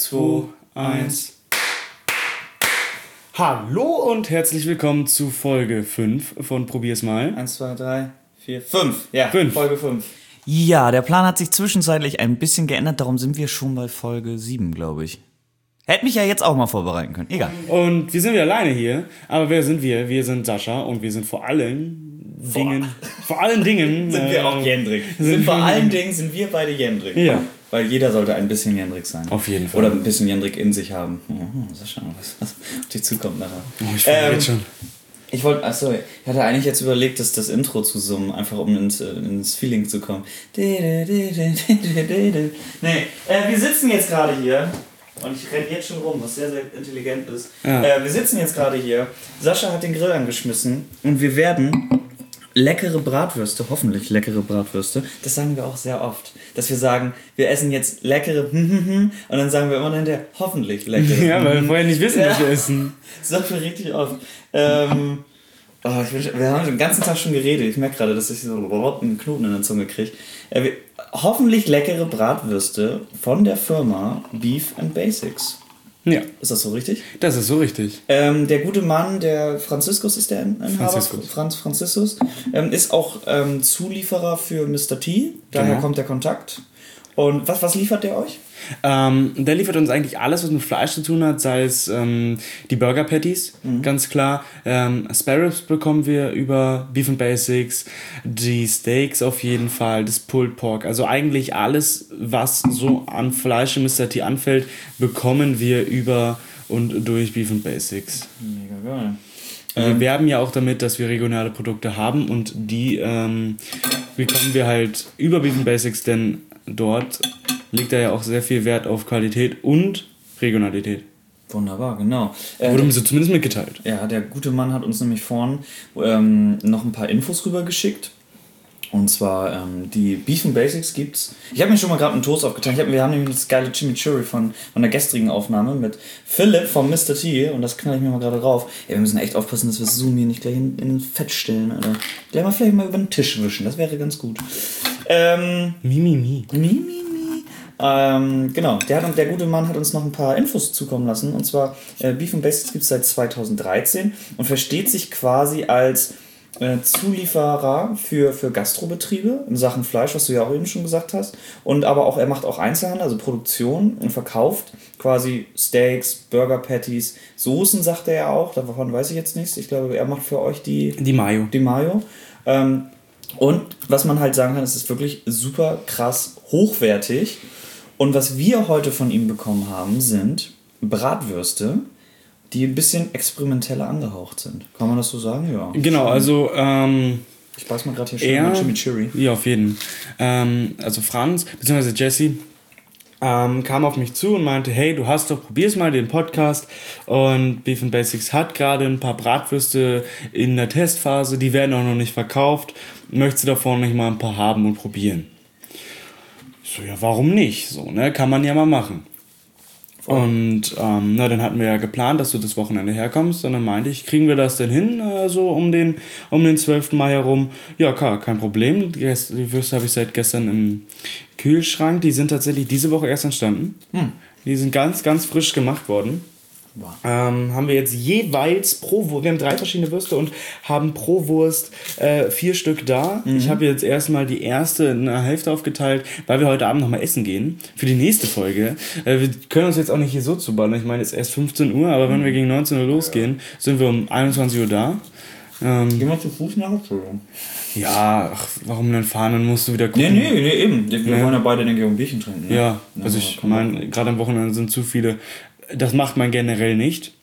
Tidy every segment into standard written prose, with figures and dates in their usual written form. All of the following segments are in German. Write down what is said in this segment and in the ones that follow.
2, 1. Hallo und herzlich willkommen zu Folge 5 von Probier's mal. 1, 2, 3, 4, 5. Ja, 5. Folge 5. Ja, der Plan hat sich zwischenzeitlich ein bisschen geändert, darum sind wir schon bei Folge 7, glaube ich. Hätte mich ja jetzt auch mal vorbereiten können, egal. Und wir sind wieder alleine hier, aber wer sind wir? Wir sind Sascha und wir sind vor allen Dingen sind wir auch Jendrik. Vor allen Dingen sind wir beide Jendrik. Ja. Weil jeder sollte ein bisschen Jendrik sein. Auf jeden Fall. Oder ein bisschen Jendrik in sich haben. Oh, Sascha, was auf dich zukommt nachher. Oh, ich freue mich jetzt schon. Ich hatte eigentlich jetzt überlegt, das Intro zu summen, einfach um ins Feeling zu kommen. Nee, wir sitzen jetzt gerade hier und ich renne jetzt schon rum, was sehr, sehr intelligent ist. Ja. Wir sitzen jetzt gerade hier, Sascha hat den Grill angeschmissen und wir werden leckere Bratwürste, hoffentlich leckere Bratwürste, das sagen wir auch sehr oft, dass wir sagen, wir essen jetzt leckere und dann sagen wir immer hinterher, hoffentlich leckere. Ja, weil wir vorher nicht wissen, was wir essen. Das sagen wir richtig oft. Wir haben den ganzen Tag schon geredet. Ich merke gerade, dass ich so einen Knoten in der Zunge kriege. Hoffentlich leckere Bratwürste von der Firma Beef and Basics. Ja. Ist das so richtig? Das ist so richtig. Der gute Mann, der Franziskus ist der Inhaber. Franziskus. Ist auch Zulieferer für Mr. T. Daher Genau. kommt der Kontakt. Und was liefert der euch? Der liefert uns eigentlich alles, was mit Fleisch zu tun hat, sei es die Burger Patties, ganz klar. Spare Ribs bekommen wir über Beef and Basics, die Steaks auf jeden Fall, das Pulled Pork. Also eigentlich alles, was so an Fleisch im Mr. T anfällt, bekommen wir über und durch Beef and Basics. Mega geil. Wir werben ja auch damit, dass wir regionale Produkte haben und die bekommen wir halt über Beef and Basics, denn dort liegt da ja auch sehr viel Wert auf Qualität und Regionalität. Wunderbar, genau. Wurde mir so zumindest mitgeteilt. Ja, der gute Mann hat uns nämlich vorhin noch ein paar Infos rübergeschickt. Und zwar die Beef and Basics gibt's. Ich habe mir schon mal gerade einen Toast aufgetan. Wir haben nämlich das geile Chimichurri von der gestrigen Aufnahme mit Philipp vom Mr. T. Und das knall ich mir mal gerade drauf. Ja, wir müssen echt aufpassen, dass wir das Zoom hier nicht gleich in Fett stellen. Oder gleich mal vielleicht mal über den Tisch wischen. Das wäre ganz gut. Mimimi. Genau, der gute Mann hat uns noch ein paar Infos zukommen lassen. Und zwar, Beef and Basics gibt es seit 2013 und versteht sich quasi als Zulieferer für Gastrobetriebe in Sachen Fleisch, was du ja auch eben schon gesagt hast. Und aber auch, er macht auch Einzelhandel, also Produktion und verkauft quasi Steaks, Burger Patties, Soßen, sagt er ja auch. Davon weiß ich jetzt nichts. Ich glaube, er macht für euch die Mayo. Die Mayo. Und was man halt sagen kann, es ist wirklich super krass hochwertig. Und was wir heute von ihm bekommen haben, sind Bratwürste, die ein bisschen experimenteller angehaucht sind. Kann man das so sagen? Ja. Genau, also ich beiß mal gerade hier schön mit Chimichurri. Ja, auf jeden. Also Franz, beziehungsweise Jesse, kam auf mich zu und meinte, hey, probier's mal den Podcast, und Beef and Basics hat gerade ein paar Bratwürste in der Testphase, die werden auch noch nicht verkauft, möchtest du davon nicht mal ein paar haben und probieren? Ich so, ja, warum nicht? So, ne, kann man ja mal machen. Und dann hatten wir ja geplant, dass du das Wochenende herkommst, und dann meinte ich, kriegen wir das denn hin, so um den 12. Mai herum? Ja, klar, kein Problem. Die Würste habe ich seit gestern im Kühlschrank. Die sind tatsächlich diese Woche erst entstanden. Die sind ganz, ganz frisch gemacht worden. Wow. Haben wir jetzt jeweils wir haben 3 verschiedene Würste und haben pro Wurst 4 Stück da. Ich habe jetzt erstmal die erste in der Hälfte aufgeteilt, weil wir heute Abend nochmal essen gehen für die nächste Folge. Wir können uns jetzt auch nicht hier so zuballen. Ich meine, es ist erst 15 Uhr, aber wenn wir gegen 19 Uhr losgehen, sind wir um 21 Uhr da. Gehen wir zu Fuß nach Hause? Ja, warum denn fahren? Dann musst du wieder gucken. Nee, eben. Wir wollen ja beide, denke ich, ein Bierchen trinken. Ne? Ja, also ich meine, gerade am Wochenende sind zu viele. Das macht man generell nicht.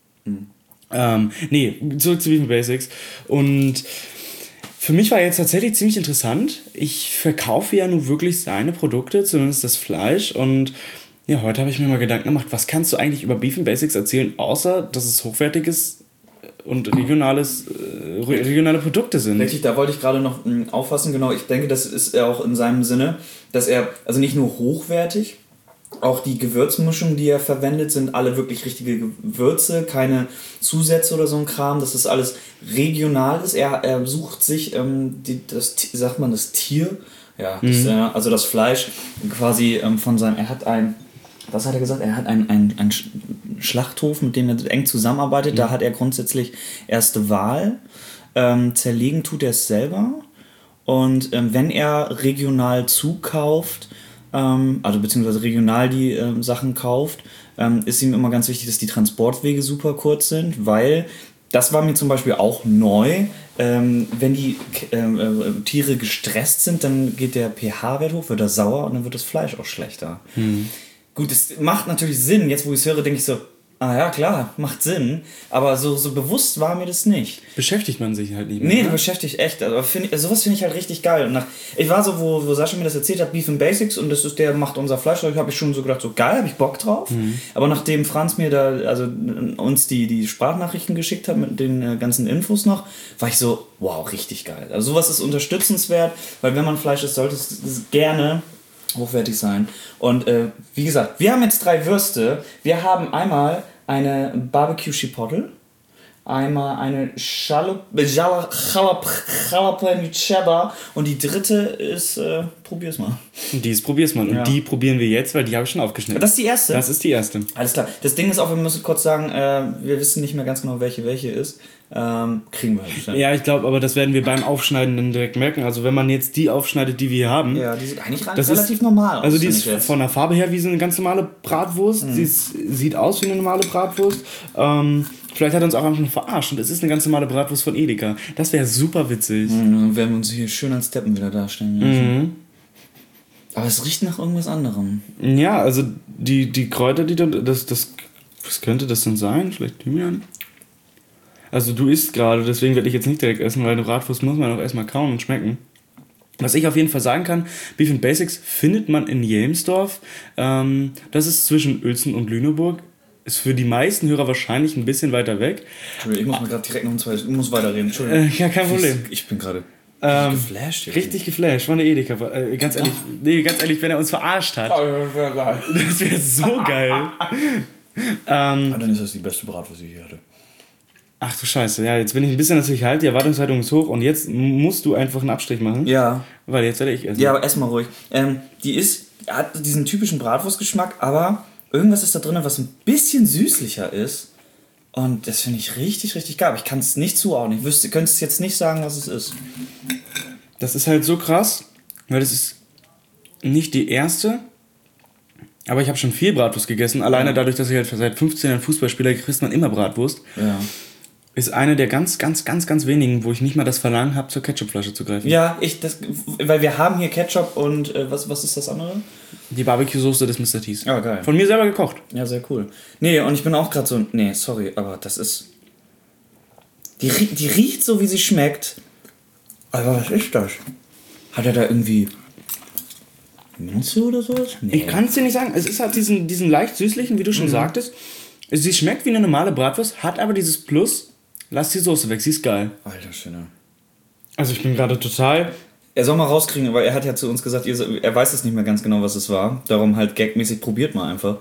Zurück zu Beef and Basics. Und für mich war jetzt tatsächlich ziemlich interessant. Ich verkaufe ja nun wirklich seine Produkte, zumindest das Fleisch. Und ja, heute habe ich mir mal Gedanken gemacht, was kannst du eigentlich über Beef and Basics erzählen, außer dass es hochwertiges und regionale Produkte sind. Richtig, da wollte ich gerade noch auffassen. Genau, ich denke, das ist auch in seinem Sinne, dass er, also nicht nur hochwertig, auch die Gewürzmischungen, die er verwendet, sind alle wirklich richtige Gewürze, keine Zusätze oder so ein Kram. Das ist alles regional. Er sucht sich das Tier, ja, also das Fleisch quasi von seinem. Er hat was hat er gesagt? Er hat einen Schlachthof, mit dem er eng zusammenarbeitet. Da hat er grundsätzlich erste Wahl. Zerlegen tut er es selber. Und wenn er regional zukauft, also beziehungsweise regional die Sachen kauft, ist ihm immer ganz wichtig, dass die Transportwege super kurz sind, weil das war mir zum Beispiel auch neu. Wenn die Tiere gestresst sind, dann geht der pH-Wert hoch, wird er sauer und dann wird das Fleisch auch schlechter. Gut, das macht natürlich Sinn. Jetzt, wo ich es höre, denke ich so, ja klar, macht Sinn. Aber so bewusst war mir das nicht. Beschäftigt man sich halt nicht mehr. Nee, du beschäftigst echt. Also sowas finde ich halt richtig geil. Und ich war so, wo Sascha mir das erzählt hat, Beef and Basics, und das ist der macht unser Fleisch. Da habe ich schon so gedacht, so geil, habe ich Bock drauf. Aber nachdem Franz mir da, also uns die Sprachnachrichten geschickt hat mit den ganzen Infos noch, war ich so, wow, richtig geil. Also sowas ist unterstützenswert, weil wenn man Fleisch isst, sollte es gerne hochwertig sein. Und wie gesagt, wir haben jetzt 3 Würste. Wir haben einmal eine Barbecue Chipotle, einmal eine Jalapeno Cheddar und die dritte ist, probier's mal. Probier's mal. Und die probieren wir jetzt, weil die habe ich schon aufgeschnitten. Das ist die erste? Das ist die erste. Alles klar. Das Ding ist auch, wir müssen kurz sagen, wir wissen nicht mehr ganz genau, welche ist. Kriegen wir halt bestimmt. Ja, ich glaube, aber das werden wir beim Aufschneiden dann direkt merken. Also wenn man jetzt die aufschneidet, die wir hier haben. Ja, die sieht eigentlich relativ normal aus. Also die ist von der Farbe her wie so eine ganz normale Bratwurst. Sie sieht aus wie eine normale Bratwurst. Vielleicht hat er uns auch einfach nur verarscht und es ist eine ganz normale Bratwurst von Edeka. Das wäre super witzig. Dann werden wir uns hier schön als Deppen wieder darstellen. Aber es riecht nach irgendwas anderem. Ja, also die Kräuter, die dann. Was könnte das denn sein? Vielleicht Thymian? Also du isst gerade, deswegen werde ich jetzt nicht direkt essen, weil eine Bratwurst muss man auch erstmal kauen und schmecken. Was ich auf jeden Fall sagen kann, Beef and Basics findet man in Jelmsdorf. Das ist zwischen Uelzen und Lüneburg. Ist für die meisten Hörer wahrscheinlich ein bisschen weiter weg. Entschuldigung, ich muss mal gerade direkt noch ich muss weiterreden. Entschuldigung. Ja, kein Problem. Ich bin gerade geflasht. Hier. Richtig geflasht, war eine Edeka. Ganz ehrlich, wenn er uns verarscht hat. Das wäre geil. Das wäre so geil. Dann ist das die beste Bratwurst, die ich hier hatte. Ach du Scheiße, ja, jetzt bin ich ein bisschen natürlich halt, die Erwartungshaltung ist hoch und jetzt musst du einfach einen Abstrich machen. Ja. Weil jetzt werde ich essen. Ja, aber ess mal ruhig. Die hat diesen typischen Bratwurstgeschmack, aber irgendwas ist da drin, was ein bisschen süßlicher ist. Und das finde ich richtig, richtig geil. Aber ich kann es nicht zuordnen. Ich könnte es jetzt nicht sagen, was es ist. Das ist halt so krass, weil das ist nicht die erste. Aber ich habe schon viel Bratwurst gegessen. Alleine dadurch, dass ich halt seit 15 Jahren Fußball spiele, kriegt man immer Bratwurst. Ja. Ist eine der ganz, ganz, ganz, ganz wenigen, wo ich nicht mal das Verlangen habe, zur Ketchupflasche zu greifen. Ja, weil wir haben hier Ketchup und was ist das andere? Die Barbecue-Soße des Mr. T's. Ja, geil. Von mir selber gekocht. Ja, sehr cool. Nee, und ich bin auch gerade so, nee, sorry, aber das ist... Die riecht so, wie sie schmeckt. Aber was ist das? Hat er da irgendwie... Minze oder sowas? Nee. Ich kann es dir nicht sagen. Es ist halt diesen leicht süßlichen, wie du schon sagtest. Sie schmeckt wie eine normale Bratwurst, hat aber dieses Plus... Lass die Soße weg, sie ist geil. Alter Schöne. Also ich bin gerade total... Er soll mal rauskriegen, weil er hat ja zu uns gesagt, er weiß es nicht mehr ganz genau, was es war. Darum halt gagmäßig, probiert mal einfach.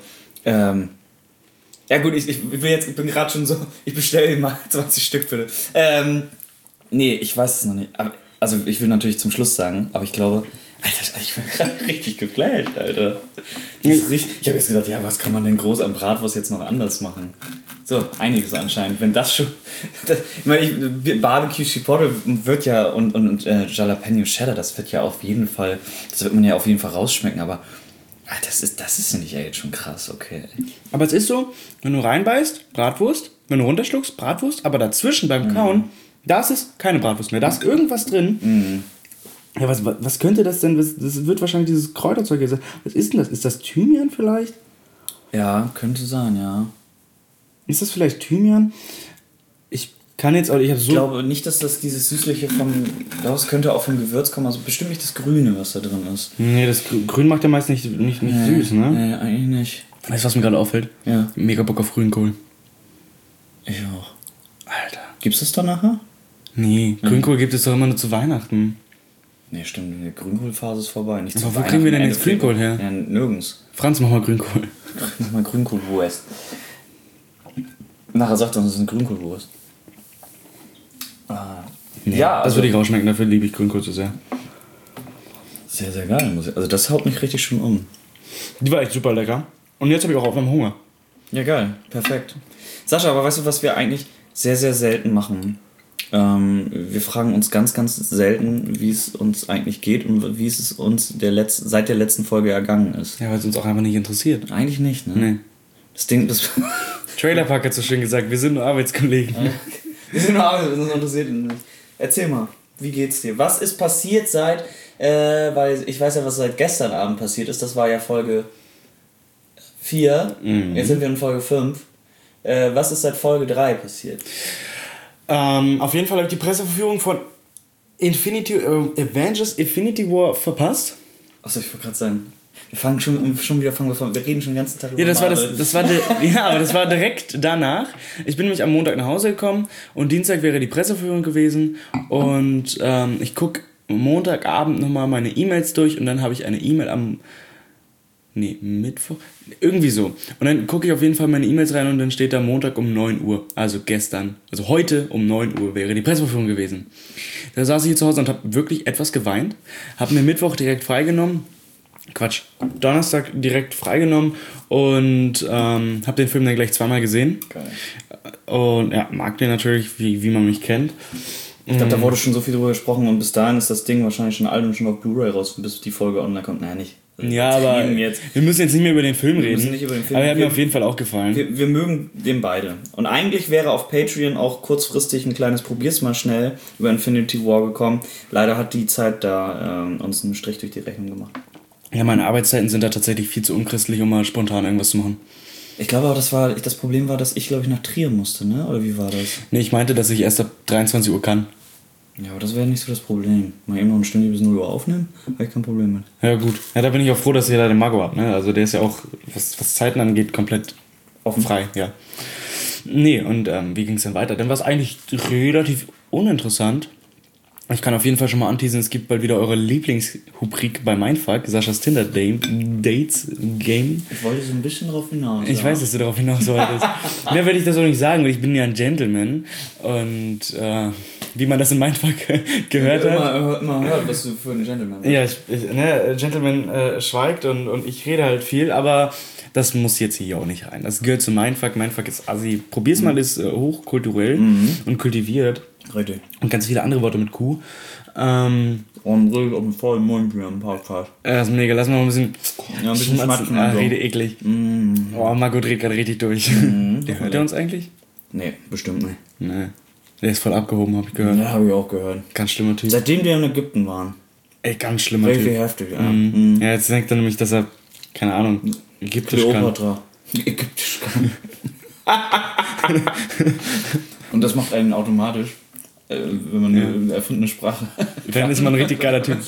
Ja gut, ich bin gerade schon so, ich bestelle mal 20 Stück bitte. Nee, ich weiß es noch nicht. Aber, also ich will natürlich zum Schluss sagen, aber ich glaube... Alter, ich bin gerade richtig geflasht, Alter. Ich habe jetzt gedacht, ja, was kann man denn groß am Bratwurst jetzt noch anders machen? So, einiges anscheinend. Wenn das schon... ich meine, Barbecue Chipotle wird ja und Jalapeno Cheddar, das wird man ja auf jeden Fall rausschmecken, aber das ist finde ich ja jetzt schon krass, okay. Aber es ist so, wenn du reinbeißt, Bratwurst, wenn du runterschluckst, Bratwurst, aber dazwischen beim Kauen, da ist es keine Bratwurst mehr, da ist irgendwas drin. Ja, was könnte das denn? Das wird wahrscheinlich dieses Kräuterzeug sein. Was ist denn das? Ist das Thymian vielleicht? Ja, könnte sein, ja. Ist das vielleicht Thymian? Ich glaube nicht, dass das dieses Süßliche das könnte auch vom Gewürz kommen, also bestimmt nicht das Grüne, was da drin ist. Nee, das Grün macht ja meist nicht süß, ne? Nee, eigentlich nicht. Weißt du, was mir gerade auffällt? Ja. Mega Bock auf Grünkohl. Ich auch. Alter. Gibt's das da nachher? Nee, Grünkohl gibt es doch immer nur zu Weihnachten. Nee, stimmt, die Grünkohlphase ist vorbei. Nicht aber wo kriegen wir denn jetzt Grünkohl her? Ja, nirgends. Franz, mach mal Grünkohl. Mach mal Grünkohlwurst. Nachher sagt er uns, es ist eine Grünkohlwurst. Nee, ja, das würde ich rausschmecken, dafür liebe ich Grünkohl zu sehr. Sehr, sehr geil. Also das haut mich richtig schon um. Die war echt super lecker. Und jetzt habe ich auch auf einmal Hunger. Ja, geil. Perfekt. Sascha, aber weißt du, was wir eigentlich sehr, sehr selten machen? Wir fragen uns ganz, ganz selten, wie es uns eigentlich geht und wie es uns seit der letzten Folge ergangen ist. Ja, weil es uns auch einfach nicht interessiert. Eigentlich nicht, ne? Nee. Das Ding, das... Trailerpark hat so schön gesagt, wir sind nur Arbeitskollegen. Wir sind nur Arbeitskollegen, uns interessiert nicht. Erzähl mal, wie geht's dir? Was ist passiert weil ich weiß ja, was seit gestern Abend passiert ist, das war ja Folge 4, jetzt sind wir in Folge 5. Was ist seit Folge 3 passiert? Auf jeden Fall habe ich die Presseverführung von Avengers Infinity War verpasst. Achso, ich wollte gerade sagen, wir reden schon den ganzen Tag über Ja, Marvel. aber das war direkt danach. Ich bin nämlich am Montag nach Hause gekommen und Dienstag wäre die Presseverführung gewesen und ich gucke Montagabend nochmal meine E-Mails durch und dann habe ich eine E-Mail Mittwoch? Irgendwie so. Und dann gucke ich auf jeden Fall meine E-Mails rein und dann steht da Montag um 9 Uhr. Also gestern. Also heute um 9 Uhr wäre die Presseverführung gewesen. Da saß ich hier zu Hause und habe wirklich etwas geweint. Habe mir Mittwoch direkt freigenommen. Donnerstag direkt freigenommen und habe den Film dann gleich zweimal gesehen. Geil. Und ja, mag den natürlich, wie man mich kennt. Ich glaube, da wurde schon so viel drüber gesprochen und bis dahin ist das Ding wahrscheinlich schon alt und schon auf Blu-ray raus, bis die Folge online kommt. Naja, nicht. Ja, aber wir müssen jetzt nicht mehr über den Film reden. Nicht über den Film. Aber er hat mir auf jeden Fall auch gefallen. Wir mögen den beide. Und eigentlich wäre auf Patreon auch kurzfristig ein kleines Probier's mal schnell über Infinity War gekommen. Leider hat die Zeit da uns einen Strich durch die Rechnung gemacht. Ja, meine Arbeitszeiten sind da tatsächlich viel zu unchristlich, um mal spontan irgendwas zu machen. Ich glaube aber, das Problem war, dass ich, glaube ich, nach Trier musste, ne? Oder wie war das? Nee, ich meinte, dass ich erst ab 23 Uhr kann. Ja, aber das wäre nicht so das Problem. Mal eben noch eine Stunde bis 0 Uhr aufnehmen, habe ich kein Problem mit. Ja, gut. Ja, da bin ich auch froh, dass ihr da den Mago habt, ne? Also der ist ja auch, was Zeiten angeht, komplett offen frei, ja. Nee, und wie ging es dann weiter? Dann war es eigentlich relativ uninteressant. Ich kann auf jeden Fall schon mal anteasen, es gibt bald wieder eure Lieblingshubrik bei Mindfuck, Saschas Tinder-Dates Game. Ich wollte so ein bisschen drauf hinaus. Ich weiß, dass du darauf hinaus wolltest. Mehr werde ich das auch nicht sagen, weil ich bin ja ein Gentleman. Und wie man das in Mindfuck gehört hat. Immer hört, was du für ein Gentleman bist. Ja, Gentleman schweigt und ich rede halt viel, aber das muss jetzt hier auch nicht rein. Das gehört zu Mindfuck. Mindfuck ist assi. Probier's mal, ist hochkulturell und kultiviert. Richtig. Und ganz viele andere Worte mit Q. Und richtig auf den vollen Mund wie am Podcast. Das ist mega. Lass mal ein bisschen schmatzen. Rede eklig. Oh, Marco dreht gerade richtig durch. Hört der uns eigentlich? Nee, bestimmt nicht. Nee. Der ist voll abgehoben, hab ich gehört. Ja, habe ich auch gehört. Ganz schlimmer Typ. Seitdem wir in Ägypten waren. Ey, ganz schlimmer Richtig Typ. heftig, ja. Ja, jetzt denkt er nämlich, dass er, keine Ahnung, ägyptisch Kleopatra. Ägyptisch kann. Und das macht einen automatisch, wenn man eine erfundene Sprache. Dann ist man ein richtig geiler Typ.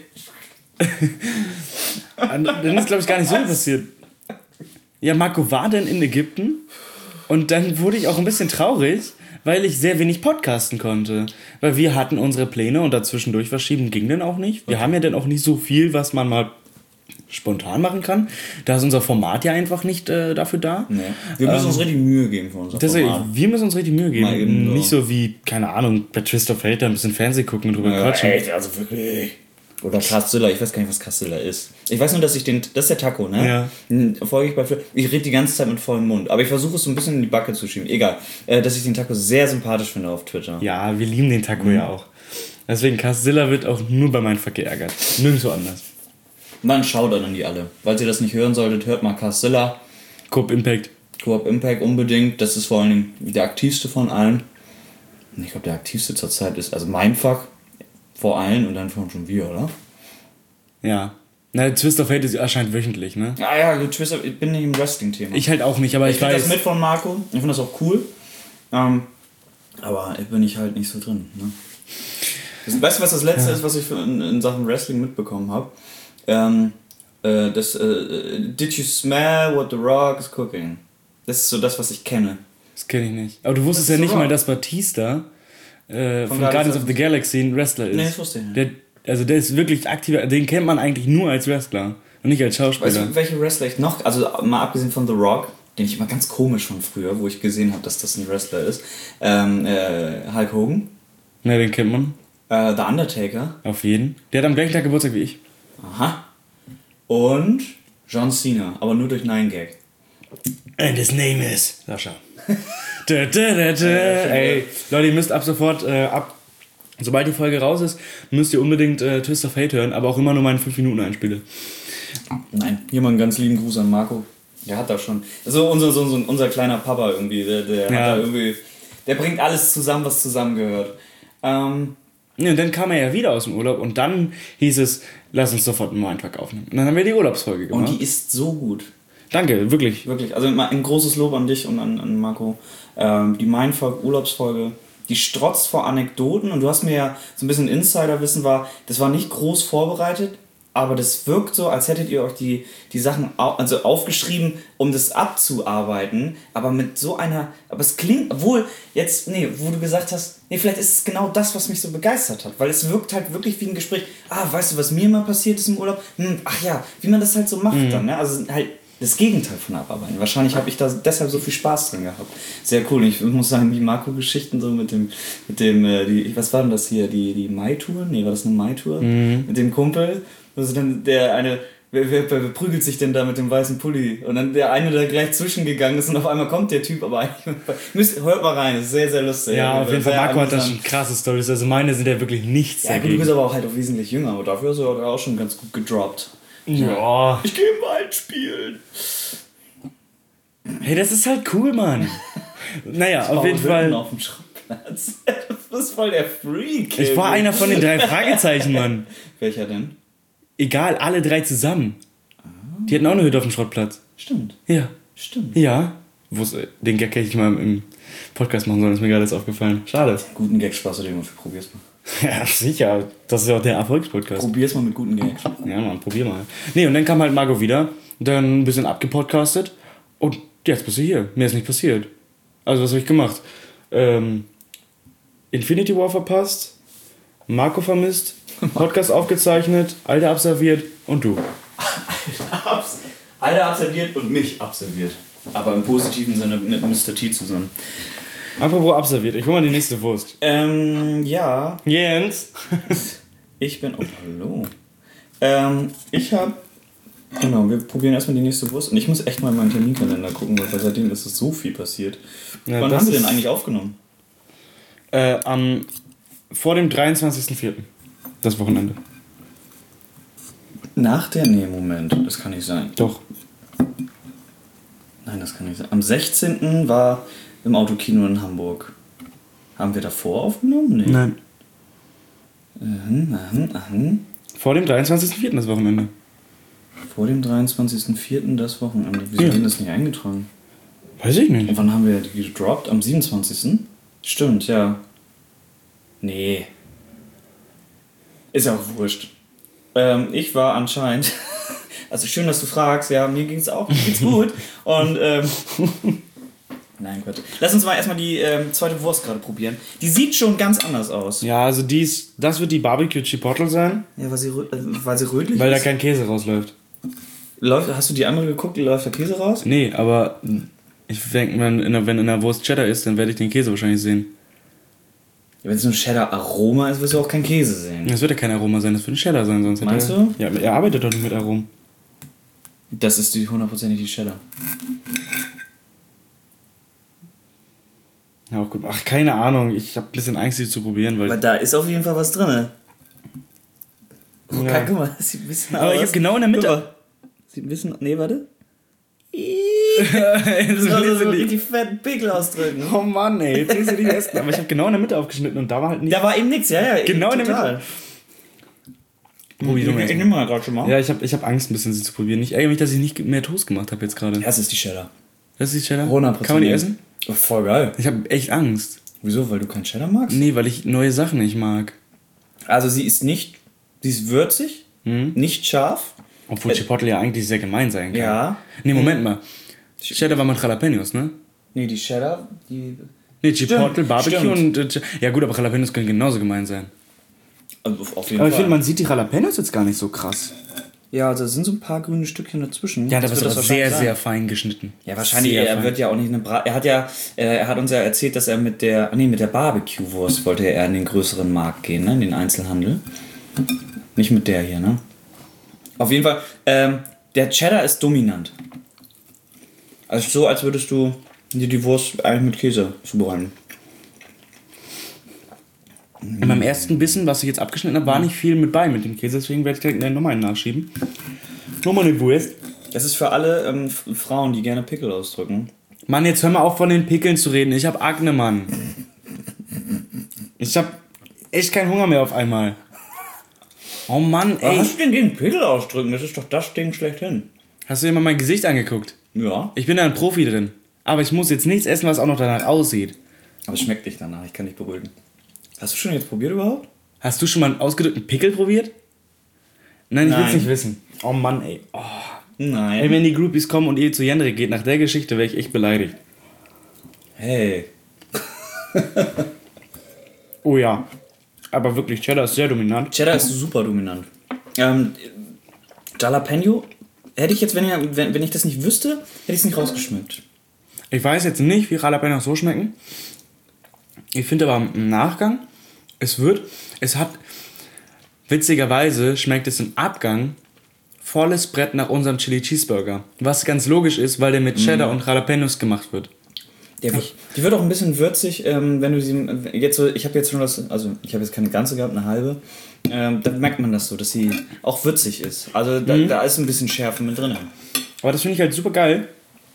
Dann ist, glaube ich, gar nicht so passiert. Ja, Marco war denn in Ägypten und dann wurde ich auch ein bisschen traurig, weil ich sehr wenig podcasten konnte. Weil wir hatten unsere Pläne und dazwischendurch verschieben ging dann auch nicht. Wir haben ja dann auch nicht so viel, was man mal spontan machen kann. Da ist unser Format ja einfach nicht dafür da. Nee. Wir müssen uns richtig Mühe geben für unser Format. Wir müssen uns richtig Mühe geben. Eben so. Nicht so wie, keine Ahnung, bei Twist of Fate ein bisschen Fernsehen gucken und drüber quatschen. Echt, also wirklich. Oder Castilla, ich weiß gar nicht, was Castilla ist. Ich weiß nur, dass das ist der Taco, ne? Ja. Den folge ich ich rede die ganze Zeit mit vollem Mund. Aber ich versuche es so ein bisschen in die Backe zu schieben. Egal. Dass ich den Taco sehr sympathisch finde auf Twitter. Ja, wir lieben den Taco ja auch. Deswegen, Castilla wird auch nur bei Mindfuck geärgert. Nirgendwo anders. Dann schaut an die alle. Falls ihr das nicht hören solltet, hört mal Castilla. Coop Impact. Coop Impact unbedingt. Das ist vor allen Dingen der aktivste von allen. Ich glaube, der aktivste zurzeit ist also Mindfuck vor allen und dann schon wir, oder? Ja. Na, Twist of Fate erscheint wöchentlich, ne? Ja, Twist of, ich bin nicht im Wrestling-Thema. Ich halt auch nicht, aber ich krieg weiß. das mit von Marco. Ich finde das auch cool. Aber ich bin halt nicht so drin. Ne? Weißt du, was das Letzte ist, was ich in Sachen Wrestling mitbekommen habe? Did you smell what the Rock is cooking? Das ist so das, was ich kenne. Das kenne ich nicht. Aber du wusstest ja nicht mal, dass Batista von Guardians of the Galaxy ein Wrestler ist. Nee, das wusste ich nicht. Der ist wirklich aktiver, den kennt man eigentlich nur als Wrestler und nicht als Schauspieler. Weißt du, welche Wrestler ich noch, also mal abgesehen von The Rock, den ich immer ganz komisch von früher, wo ich gesehen habe, dass das ein Wrestler ist, Hulk Hogan. Ne, den kennt man. The Undertaker. Auf jeden. Der hat am gleichen Tag Geburtstag wie ich. Aha. Und John Cena, aber nur durch Nein Gag. And his name is Sascha. Ey, Leute, ihr müsst ab sofort, sobald die Folge raus ist, müsst ihr unbedingt Twist of Fate hören, aber auch immer nur meinen 5 Minuten einspiele. Nein, hier mal einen ganz lieben Gruß an Marco. Der hat da schon. Also unser kleiner Papa irgendwie, der hat da irgendwie. Der bringt alles zusammen, was zusammengehört. Ja, und dann kam er ja wieder aus dem Urlaub und dann hieß es, lass uns sofort einen Mindfuck aufnehmen. Und dann haben wir die Urlaubsfolge gemacht. Und die ist so gut. Danke, wirklich. Wirklich. Also ein großes Lob an dich und an Marco. Die Mindfuck-Urlaubsfolge, die strotzt vor Anekdoten und du hast mir ja so ein bisschen Insiderwissen das war nicht groß vorbereitet, aber das wirkt so, als hättet ihr euch die Sachen aufgeschrieben, um das abzuarbeiten, aber mit so einer, aber es klingt, obwohl jetzt, wo du gesagt hast, vielleicht ist es genau das, was mich so begeistert hat, weil es wirkt halt wirklich wie ein Gespräch, weißt du, was mir mal passiert ist im Urlaub? Ach ja, wie man das halt so macht dann, ne? Also halt das Gegenteil von abarbeiten. Wahrscheinlich habe ich da deshalb so viel Spaß drin gehabt. Sehr cool. Ich muss sagen, die Marco-Geschichten so mit dem was war denn das hier? Die Mai-Tour? Nee, war das eine Mai-Tour? Mit dem Kumpel. Also dann wer prügelt sich denn da mit dem weißen Pulli? Und dann der eine, der gleich zwischengegangen ist und auf einmal kommt der Typ, aber eigentlich, hört mal rein, das ist sehr, sehr lustig. Ja, auf jeden Fall, Marco hat da schon krasse Storys, also meine sind ja wirklich nichts dagegen. Ja, du bist aber auch halt auch wesentlich jünger, aber dafür ist er auch schon ganz gut gedroppt. Ja. Ich gehe im Wald spielen. Hey, das ist halt cool, Mann. Naja, auf jeden Fall. Auf dem Schrottplatz. Das ist voll der Freak. Ich war einer von den 3 Fragezeichen, Mann. Welcher denn? Egal, alle 3 zusammen. Die hatten auch eine Hütte auf dem Schrottplatz. Stimmt. Ja. Stimmt. Ja. Den Gag hätte ich mal im Podcast machen sollen, ist mir gerade jetzt aufgefallen. Schade. Guten Gag Spaß, du den probier's mal. Ja, sicher. Das ist ja auch der Erfolgspodcast. Probier's mal mit guten Gags. Ja, Mann, probier mal. Nee, und dann kam halt Marco wieder, dann ein bisschen abgepodcastet und jetzt bist du hier. Mir ist nicht passiert. Also, was habe ich gemacht? Infinity War verpasst, Marco vermisst, Podcast aufgezeichnet, Alter absolviert und du. Alter absolviert und mich absolviert. Aber im positiven Sinne mit Mr. T zusammen. Apropos absolviert, ich hol mal die nächste Wurst. Ja. Jens. Ich bin. Oh, hallo. Ich habe. Genau, wir probieren erstmal die nächste Wurst. Und ich muss echt mal in meinen Terminkalender gucken, weil seitdem ist so viel passiert. Ja, wann haben wir denn eigentlich aufgenommen? Vor dem 23.04. Das Wochenende. Nach der. Nee, Moment, das kann nicht sein. Doch. Nein, das kann nicht sein. Am 16. war im Autokino in Hamburg. Haben wir davor aufgenommen? Nee. Nein. Vor dem 23.04. das Wochenende. Vor dem 23.04. das Wochenende. Wieso haben wir das nicht eingetragen? Weiß ich nicht. Und wann haben wir die gedroppt? Am 27. Stimmt, ja. Nee. Ist ja auch wurscht. Ich war anscheinend... Also schön, dass du fragst. Ja, mir ging's gut. Und, nein, Quatsch. Lass uns mal erstmal die zweite Wurst gerade probieren. Die sieht schon ganz anders aus. Ja, also das wird die Barbecue Chipotle sein. Ja, weil sie rötlich weil ist. Da kein Käse rausläuft. Hast du die andere geguckt, läuft der Käse raus? Nee, aber ich denke, wenn in der Wurst Cheddar ist, dann werde ich den Käse wahrscheinlich sehen. Ja, wenn es nur Cheddar-Aroma ist, wirst du auch keinen Käse sehen. Das wird ja kein Aroma sein, das wird ein Cheddar sein. Sonst meinst du? Ja, er arbeitet doch nicht mit Aromen. Das ist die 100% die Cheddar. Ja, auch gut. Ach, keine Ahnung. Ich habe ein bisschen Angst, sie zu probieren, weil... Aber da ist auf jeden Fall was drin. Ja. Guck mal, das sieht ein bisschen aus. Aber ich habe genau in der Mitte... Sieht ein bisschen... Nee, warte. Das soll so richtig fetten Pickel ausdrücken. Oh Mann, ey. Jetzt willst du die essen. Aber ich habe genau in der Mitte aufgeschnitten und da war halt nicht... Da war eben nichts, ja. Genau in der total. Mitte. Probier du mal. Ich nehme mal gerade schon mal. Ja, ich hab Angst, ein bisschen sie zu probieren. Ich ärgere mich, dass ich nicht mehr Toast gemacht habe jetzt gerade. Das ist die Cheddar. Das ist die Cheddar? 100%. Kann man die essen? Oh, voll geil. Ich habe echt Angst. Wieso? Weil du keinen Cheddar magst? Nee, weil ich neue Sachen nicht mag. Also sie ist würzig, nicht scharf. Obwohl Chipotle ja eigentlich sehr gemein sein kann. Ja. Nee, Moment mal. Cheddar war mit Jalapenos, ne? Nee, die Cheddar, die... Nee, Chipotle, Barbecue stimmt. und... ja gut, aber Jalapenos können genauso gemein sein. Also auf jeden Aber Fall. ich finde, man sieht die Jalapenos jetzt gar nicht so krass. Ja, also da sind so ein paar grüne Stückchen dazwischen. Ja, das wird aber sehr, sein. sehr fein geschnitten. Ja, wahrscheinlich, sehr er fein. wird ja auch nicht eine er hat uns ja erzählt, dass er mit der Barbecue-Wurst wollte er in den größeren Markt gehen, ne, in den Einzelhandel. Nicht mit der hier, ne? Auf jeden Fall, Der Cheddar ist dominant. Also so, als würdest du dir die Wurst eigentlich mit Käse zubereiten. In meinem ersten Bissen, was ich jetzt abgeschnitten habe, war nicht viel mit bei mit dem Käse, deswegen werde ich direkt nochmal einen nachschieben. Nochmal eine Wurst. Das ist für alle Frauen, die gerne Pickel ausdrücken. Mann, jetzt hör mal auf von den Pickeln zu reden. Ich hab Akne, Mann. Ich hab echt keinen Hunger mehr auf einmal. Oh Mann, ey. Was hast du denn gegen Pickel ausdrücken? Das ist doch das Ding schlechthin. Hast du dir mal mein Gesicht angeguckt? Ja. Ich bin da ein Profi drin. Aber ich muss jetzt nichts essen, was auch noch danach aussieht. Aber es schmeckt nicht danach, ich kann dich beruhigen. Hast du schon jetzt probiert überhaupt? Hast du schon mal einen ausgedrückten Pickel probiert? Nein, ich will's Nein. nicht wissen. Oh Mann, ey. Oh. Nein. Ey, wenn die Groupies kommen und ihr zu Jendrik geht, nach der Geschichte wäre ich echt beleidigt. Hey. Oh ja. Aber wirklich, Cheddar ist sehr dominant. Cheddar ist super dominant. Jalapeno hätte ich jetzt, wenn ich das nicht wüsste, hätte ich es nicht rausgeschmeckt. Ich weiß jetzt nicht, wie Jalapenos so schmecken. Ich finde aber im Nachgang, es hat, witzigerweise schmeckt es im Abgang volles Brett nach unserem Chili Cheeseburger. Was ganz logisch ist, weil der mit Cheddar und Jalapenos gemacht wird. Die wird auch ein bisschen würzig, wenn du sie jetzt so, ich habe jetzt keine ganze gehabt, eine halbe. Dann merkt man das so, dass sie auch würzig ist. Also da ist ein bisschen Schärfe mit drin. Aber das finde ich halt super geil,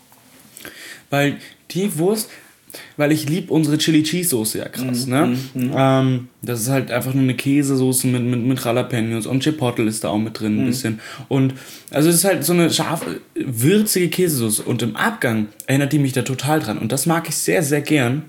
weil die Wurst, weil ich liebe unsere Chili Cheese Soße ja krass, ne? Das ist halt einfach nur eine Käsesoße mit Jalapenos und Chipotle ist da auch mit drin ein bisschen. Und also es ist halt so eine scharfe, würzige Käsesoße und im Abgang erinnert die mich da total dran und das mag ich sehr, sehr gern.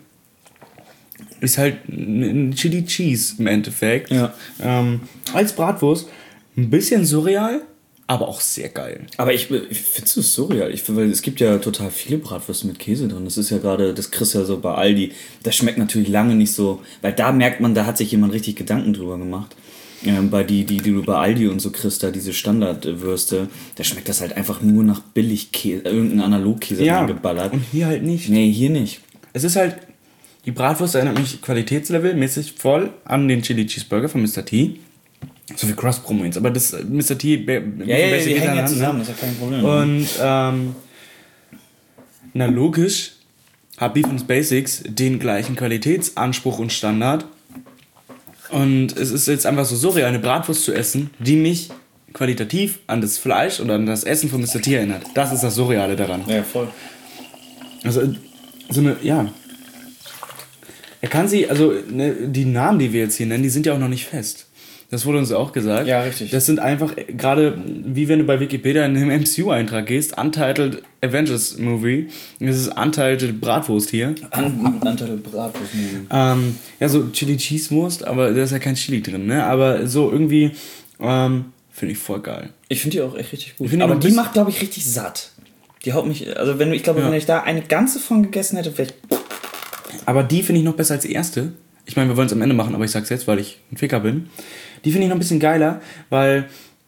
Ist halt ein Chili Cheese im Endeffekt. Ja. Als Bratwurst ein bisschen surreal, aber auch sehr geil. Aber ich finde es surreal, weil es gibt ja total viele Bratwürste mit Käse drin. Das ist ja gerade, das kriegst du ja so bei Aldi. Das schmeckt natürlich lange nicht so, weil da merkt man, da hat sich jemand richtig Gedanken drüber gemacht. Bei die du bei Aldi und so kriegst, da diese Standardwürste, da schmeckt das halt einfach nur nach Billigkäse, irgendein Analogkäse geballert. Und hier halt nicht. Nee, hier nicht. Es ist halt, die Bratwurst erinnert mich qualitätslevelmäßig voll an den Chili Cheeseburger von Mr. T. So viel Cross-Promo jetzt, aber das Mr. T... Die hängen ja zusammen, das ist ja kein Problem. Und, na logisch, hat Beef & Basics den gleichen Qualitätsanspruch und Standard. Und es ist jetzt einfach so surreal, eine Bratwurst zu essen, die mich qualitativ an das Fleisch oder an das Essen von Mr. T erinnert. Das ist das Surreale daran. Ja, voll. Also, so eine, ja. Er kann sie, also, ne, die Namen, die wir jetzt hier nennen, die sind ja auch noch nicht fest. Das wurde uns auch gesagt. Ja, richtig. Das sind einfach, gerade wie wenn du bei Wikipedia in den MCU-Eintrag gehst, Untitled Avengers Movie. Das ist Untitled Bratwurst hier. Untitled Bratwurst Movie. Ja, so Chili Cheese Wurst, aber da ist ja kein Chili drin, ne? Aber so irgendwie, finde ich voll geil. Ich finde die auch echt richtig gut. Die Aber die macht, glaube ich, richtig satt. Die haut mich, also wenn ich da eine ganze von gegessen hätte, wäre ich... Aber die finde ich noch besser als die erste. Ich meine, wir wollen es am Ende machen, aber ich sag's jetzt, weil ich ein Ficker bin. Die finde ich noch ein bisschen geiler, weil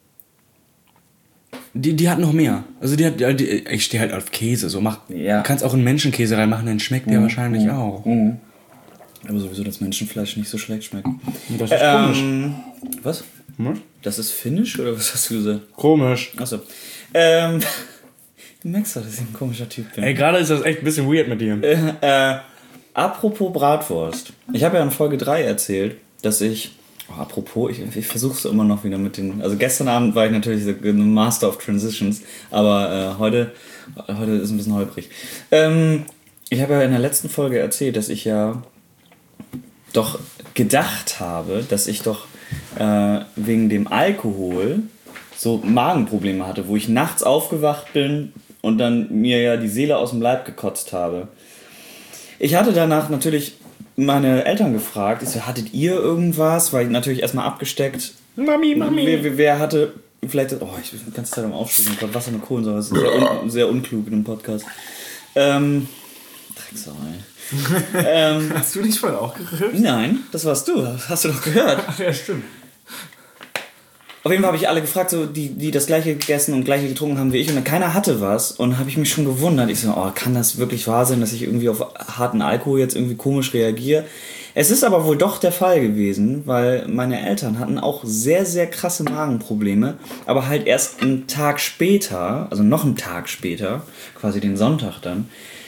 die hat noch mehr. Also ich stehe halt auf Käse. So du kannst auch einen Menschenkäse reinmachen, dann schmeckt der wahrscheinlich auch. Aber sowieso das Menschenfleisch nicht so schlecht schmeckt. Das ist komisch. Was? Was? Das ist Finnisch oder was hast du gesagt? Komisch. Achso. Du merkst doch, dass ich ein komischer Typ bin. Ey, gerade ist das echt ein bisschen weird mit dir. Apropos Bratwurst. Ich habe ja in Folge 3 erzählt, dass ich ich versuche es immer noch wieder mit den... Also gestern Abend war ich natürlich the Master of Transitions, aber heute ist ein bisschen holprig. Ich habe ja in der letzten Folge erzählt, dass ich ja doch gedacht habe, dass ich doch wegen dem Alkohol so Magenprobleme hatte, wo ich nachts aufgewacht bin und dann mir ja die Seele aus dem Leib gekotzt habe. Ich hatte danach natürlich meine Eltern gefragt, ich so, hattet ihr irgendwas? War ich natürlich erstmal abgesteckt. Mami. Wer hatte vielleicht... Oh, ich bin die ganze Zeit am Aufschlucken. Oh Gott, Wasser mit Kohlensäure. Das ist sehr unklug in einem Podcast. Drecksau, ey. Hast du nicht voll auch gerülpt? Nein, das warst du. Das hast du doch gehört. Ach ja, stimmt. Auf jeden Fall habe ich alle gefragt, so, die das gleiche gegessen und gleiche getrunken haben wie ich. Und dann keiner hatte was. Und habe ich mich schon gewundert. Ich so, kann das wirklich wahr sein, dass ich irgendwie auf harten Alkohol jetzt irgendwie komisch reagiere? Es ist aber wohl doch der Fall gewesen, weil meine Eltern hatten auch sehr, sehr krasse Magenprobleme, aber halt erst einen Tag später, also noch einen Tag später, quasi den Sonntag dann,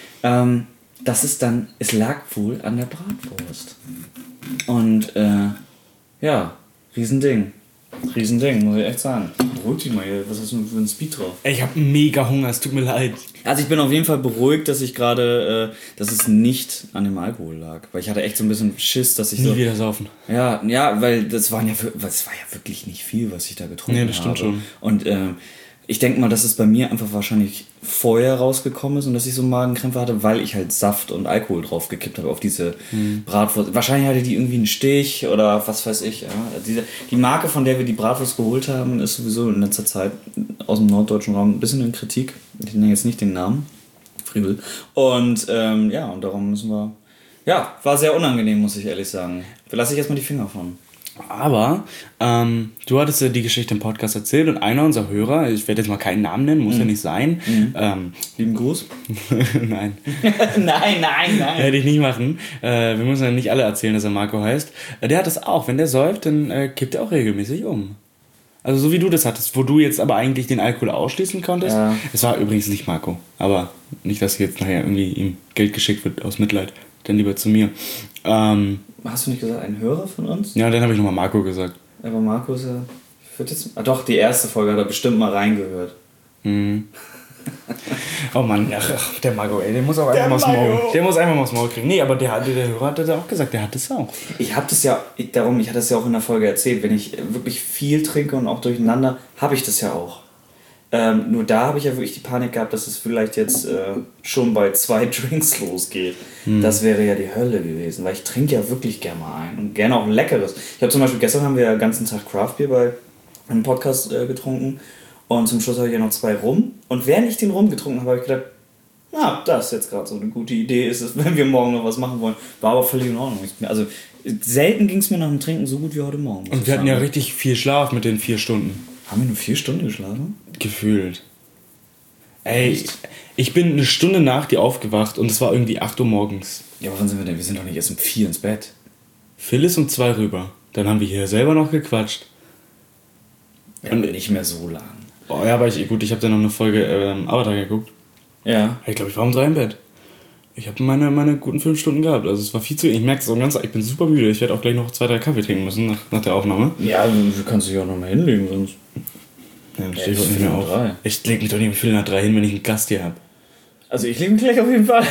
es lag wohl an der Bratwurst. Und ja, Riesending, muss ich echt sagen. Beruhig dich mal hier, was hast du für ein Speed drauf? Ey, ich habe mega Hunger, es tut mir leid. Also ich bin auf jeden Fall beruhigt, dass ich gerade, dass es nicht an dem Alkohol lag. Weil ich hatte echt so ein bisschen Schiss, dass ich Nie wieder saufen. Ja, weil das war ja wirklich nicht viel, was ich da getrunken habe. Nee, das stimmt schon. Und ich denke mal, dass es bei mir einfach wahrscheinlich vorher rausgekommen ist und dass ich so Magenkrämpfe hatte, weil ich halt Saft und Alkohol draufgekippt habe auf diese Bratwurst. Wahrscheinlich hatte die irgendwie einen Stich oder was weiß ich. Ja. Die Marke, von der wir die Bratwurst geholt haben, ist sowieso in letzter Zeit aus dem norddeutschen Raum ein bisschen in Kritik. Ich nenne jetzt nicht den Namen. Friebel. Und und darum müssen wir... Ja, war sehr unangenehm, muss ich ehrlich sagen. Da lasse ich erstmal die Finger von. Aber du hattest ja die Geschichte im Podcast erzählt und einer unserer Hörer, ich werde jetzt mal keinen Namen nennen, muss ja nicht sein. Lieben Gruß. Nein. Nein. Hätte ich nicht machen. Wir müssen ja nicht alle erzählen, dass er Marco heißt. Der hat das auch. Wenn der säuft, dann kippt er auch regelmäßig um. Also so wie du das hattest, wo du jetzt aber eigentlich den Alkohol ausschließen konntest. Ja. Es war übrigens nicht Marco. Aber nicht, dass jetzt nachher irgendwie ihm Geld geschickt wird aus Mitleid. Dann lieber zu mir. Hast du nicht gesagt, ein Hörer von uns? Ja, dann habe ich nochmal Marco gesagt. Aber Marco ist ja... Doch, die erste Folge hat er bestimmt mal reingehört. Oh Mann, ach, der Marco, ey, der muss auch einfach mal aufs Maul. Der muss einfach mal aufs Maul kriegen. Nee, aber der Hörer hat das auch gesagt, der hat das auch. Ich hatte es ja auch in der Folge erzählt, wenn ich wirklich viel trinke und auch durcheinander, habe ich das ja auch. Nur da habe ich ja wirklich die Panik gehabt, dass es vielleicht jetzt schon bei 2 Drinks losgeht. Das wäre ja die Hölle gewesen, weil ich trinke ja wirklich gerne mal ein und gerne auch ein leckeres. Ich habe zum Beispiel, gestern haben wir ja den ganzen Tag Craftbeer bei einem Podcast getrunken und zum Schluss habe ich ja noch 2 Rum. Und während ich den Rum getrunken habe, habe ich gedacht, das ist jetzt gerade so eine gute Idee, ist es, wenn wir morgen noch was machen wollen. War aber völlig in Ordnung. Also selten ging es mir nach dem Trinken so gut wie heute Morgen. Und wir hatten ja richtig viel Schlaf mit den 4 Stunden. Haben wir nur 4 Stunden geschlafen? Gefühlt. Ey, ich bin eine Stunde nach dir aufgewacht und es war irgendwie 8 Uhr morgens. Ja, aber wann sind wir denn? Wir sind doch nicht erst um 4 ins Bett. Phil ist um 2 rüber. Dann haben wir hier selber noch gequatscht. Ja, und nicht mehr so lang. Oh ja, aber ich habe dann noch eine Folge Avatar geguckt. Ja. Ich glaube, ich war um 3 im Bett. Ich habe meine guten 5 Stunden gehabt. Also es war viel zu... Ich merke es so ganz... Ich bin super müde. Ich werde auch gleich noch 2, 3 Kaffee trinken müssen nach der Aufnahme. Ja, du kannst dich auch noch mal hinlegen, sonst... Ja, dann stehe ich nicht mehr auf. 3. Ich lege mich doch nicht um Viertel nach 3 hin, wenn ich einen Gast hier habe. Also ich lege mich gleich auf jeden Fall.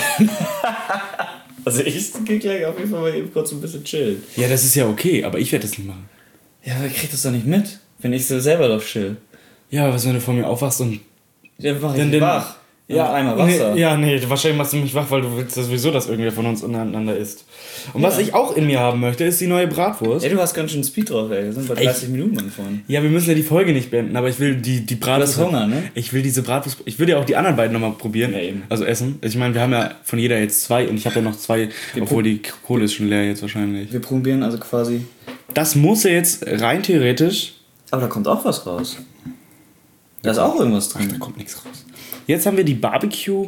Also ich gehe gleich auf jeden Fall mal eben kurz ein bisschen chillen. Ja, das ist ja okay, aber ich werde das nicht machen. Ja, aber ich krieg das doch nicht mit, wenn ich so selber doch chill. Ja, aber was, wenn du vor mir aufwachst und... Ja, mach ich wach. Ja, einmal Wasser. Nee, wahrscheinlich machst du mich wach, weil du willst sowieso, dass irgendwer von uns untereinander isst. Und was ich auch in mir haben möchte, ist die neue Bratwurst. Ja, du hast ganz schön Speed drauf, ey. Wir sind bei 30 Minuten angefangen. Ja, wir müssen ja die Folge nicht beenden, aber ich will die Bratwurst... Du hast Hunger, ne? Ich will diese Bratwurst... Ich will ja auch die anderen beiden nochmal probieren. Ja, eben. Also essen. Ich meine, wir haben ja von jeder jetzt 2 und ich habe ja noch 2, obwohl die Kohle ist schon leer jetzt wahrscheinlich. Wir probieren also quasi... Das muss ja jetzt rein theoretisch... Aber da kommt auch was raus. Da ist auch irgendwas drin. Ach, da kommt nichts raus. Jetzt haben wir die Barbecue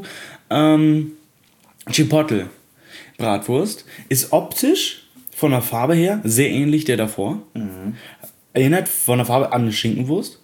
Chipotle Bratwurst. Ist optisch von der Farbe her sehr ähnlich der davor. Erinnert von der Farbe an eine Schinkenwurst.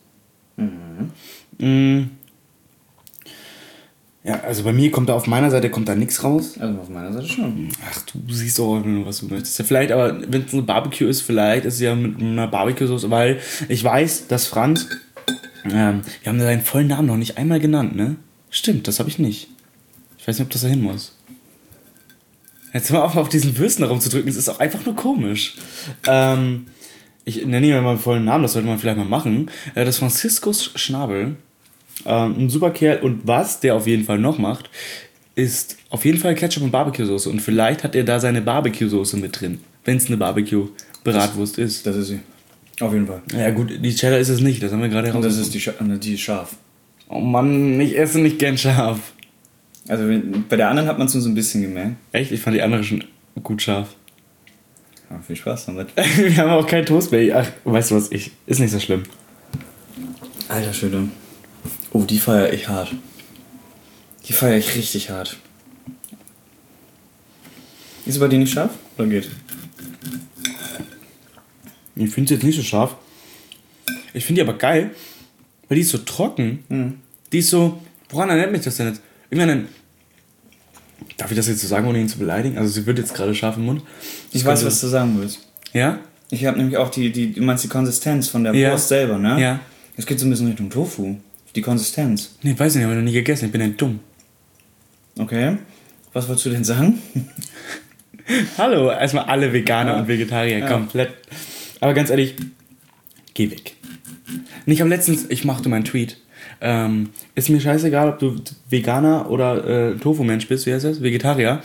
Ja, also bei mir kommt da auf meiner Seite nichts raus. Also auf meiner Seite schon. Ach, du siehst doch, was du möchtest. Ja, vielleicht, aber wenn es eine Barbecue ist, vielleicht ist es ja mit einer Barbecue-Sauce, weil ich weiß, dass Franz... wir haben seinen vollen Namen noch nicht einmal genannt, ne? Stimmt, das habe ich nicht. Ich weiß nicht, ob das da hin muss. Jetzt mal auf diesen Würsten herumzudrücken, das ist auch einfach nur komisch. Ich nenne ihn mal meinen vollen Namen, das sollte man vielleicht mal machen. Das ist Franziskus Schnabel. Ein super Kerl. Und was der auf jeden Fall noch macht, ist auf jeden Fall Ketchup und Barbecue-Soße. Und vielleicht hat er da seine Barbecue-Soße mit drin. Wenn es eine Barbecue-Bratwurst ist. Das ist sie. Auf jeden Fall. Ja gut, die Cheddar ist es nicht, das haben wir gerade Und herausgefunden. das ist die ist scharf. Oh Mann, ich esse nicht gern scharf. Also bei der anderen hat man es nur so ein bisschen gemerkt. Echt? Ich fand die andere schon gut scharf. Ja, viel Spaß damit. Wir haben auch kein Toast mehr. Ach, weißt du was, ist nicht so schlimm. Alter Schwede. Oh, die feiere ich hart. Die feiere ich richtig hart. Ist es bei dir nicht scharf? Oder geht? Ich finde sie jetzt nicht so scharf. Ich finde die aber geil, weil die ist so trocken. Die ist so, woran erinnert mich das denn jetzt? Ich meine, darf ich das jetzt so sagen, ohne ihn zu beleidigen? Also sie wird jetzt gerade scharf im Mund. Ich weiß, was du sagen willst. Ja? Ich habe nämlich auch du meinst die Konsistenz von der Ja. Wurst selber, ne? Ja. Es geht so ein bisschen Richtung Tofu. Die Konsistenz. Nee, weiß ich nicht, ich habe noch nie gegessen. Ich bin ein dumm. Okay. Was wolltest du denn sagen? Hallo, erstmal alle Veganer und Vegetarier komplett. Aber ganz ehrlich, geh weg. Und ich habe letztens, ich machte meinen Tweet. Ist mir scheißegal, ob du Veganer oder Tofu-Mensch bist, wie heißt das? Vegetarier.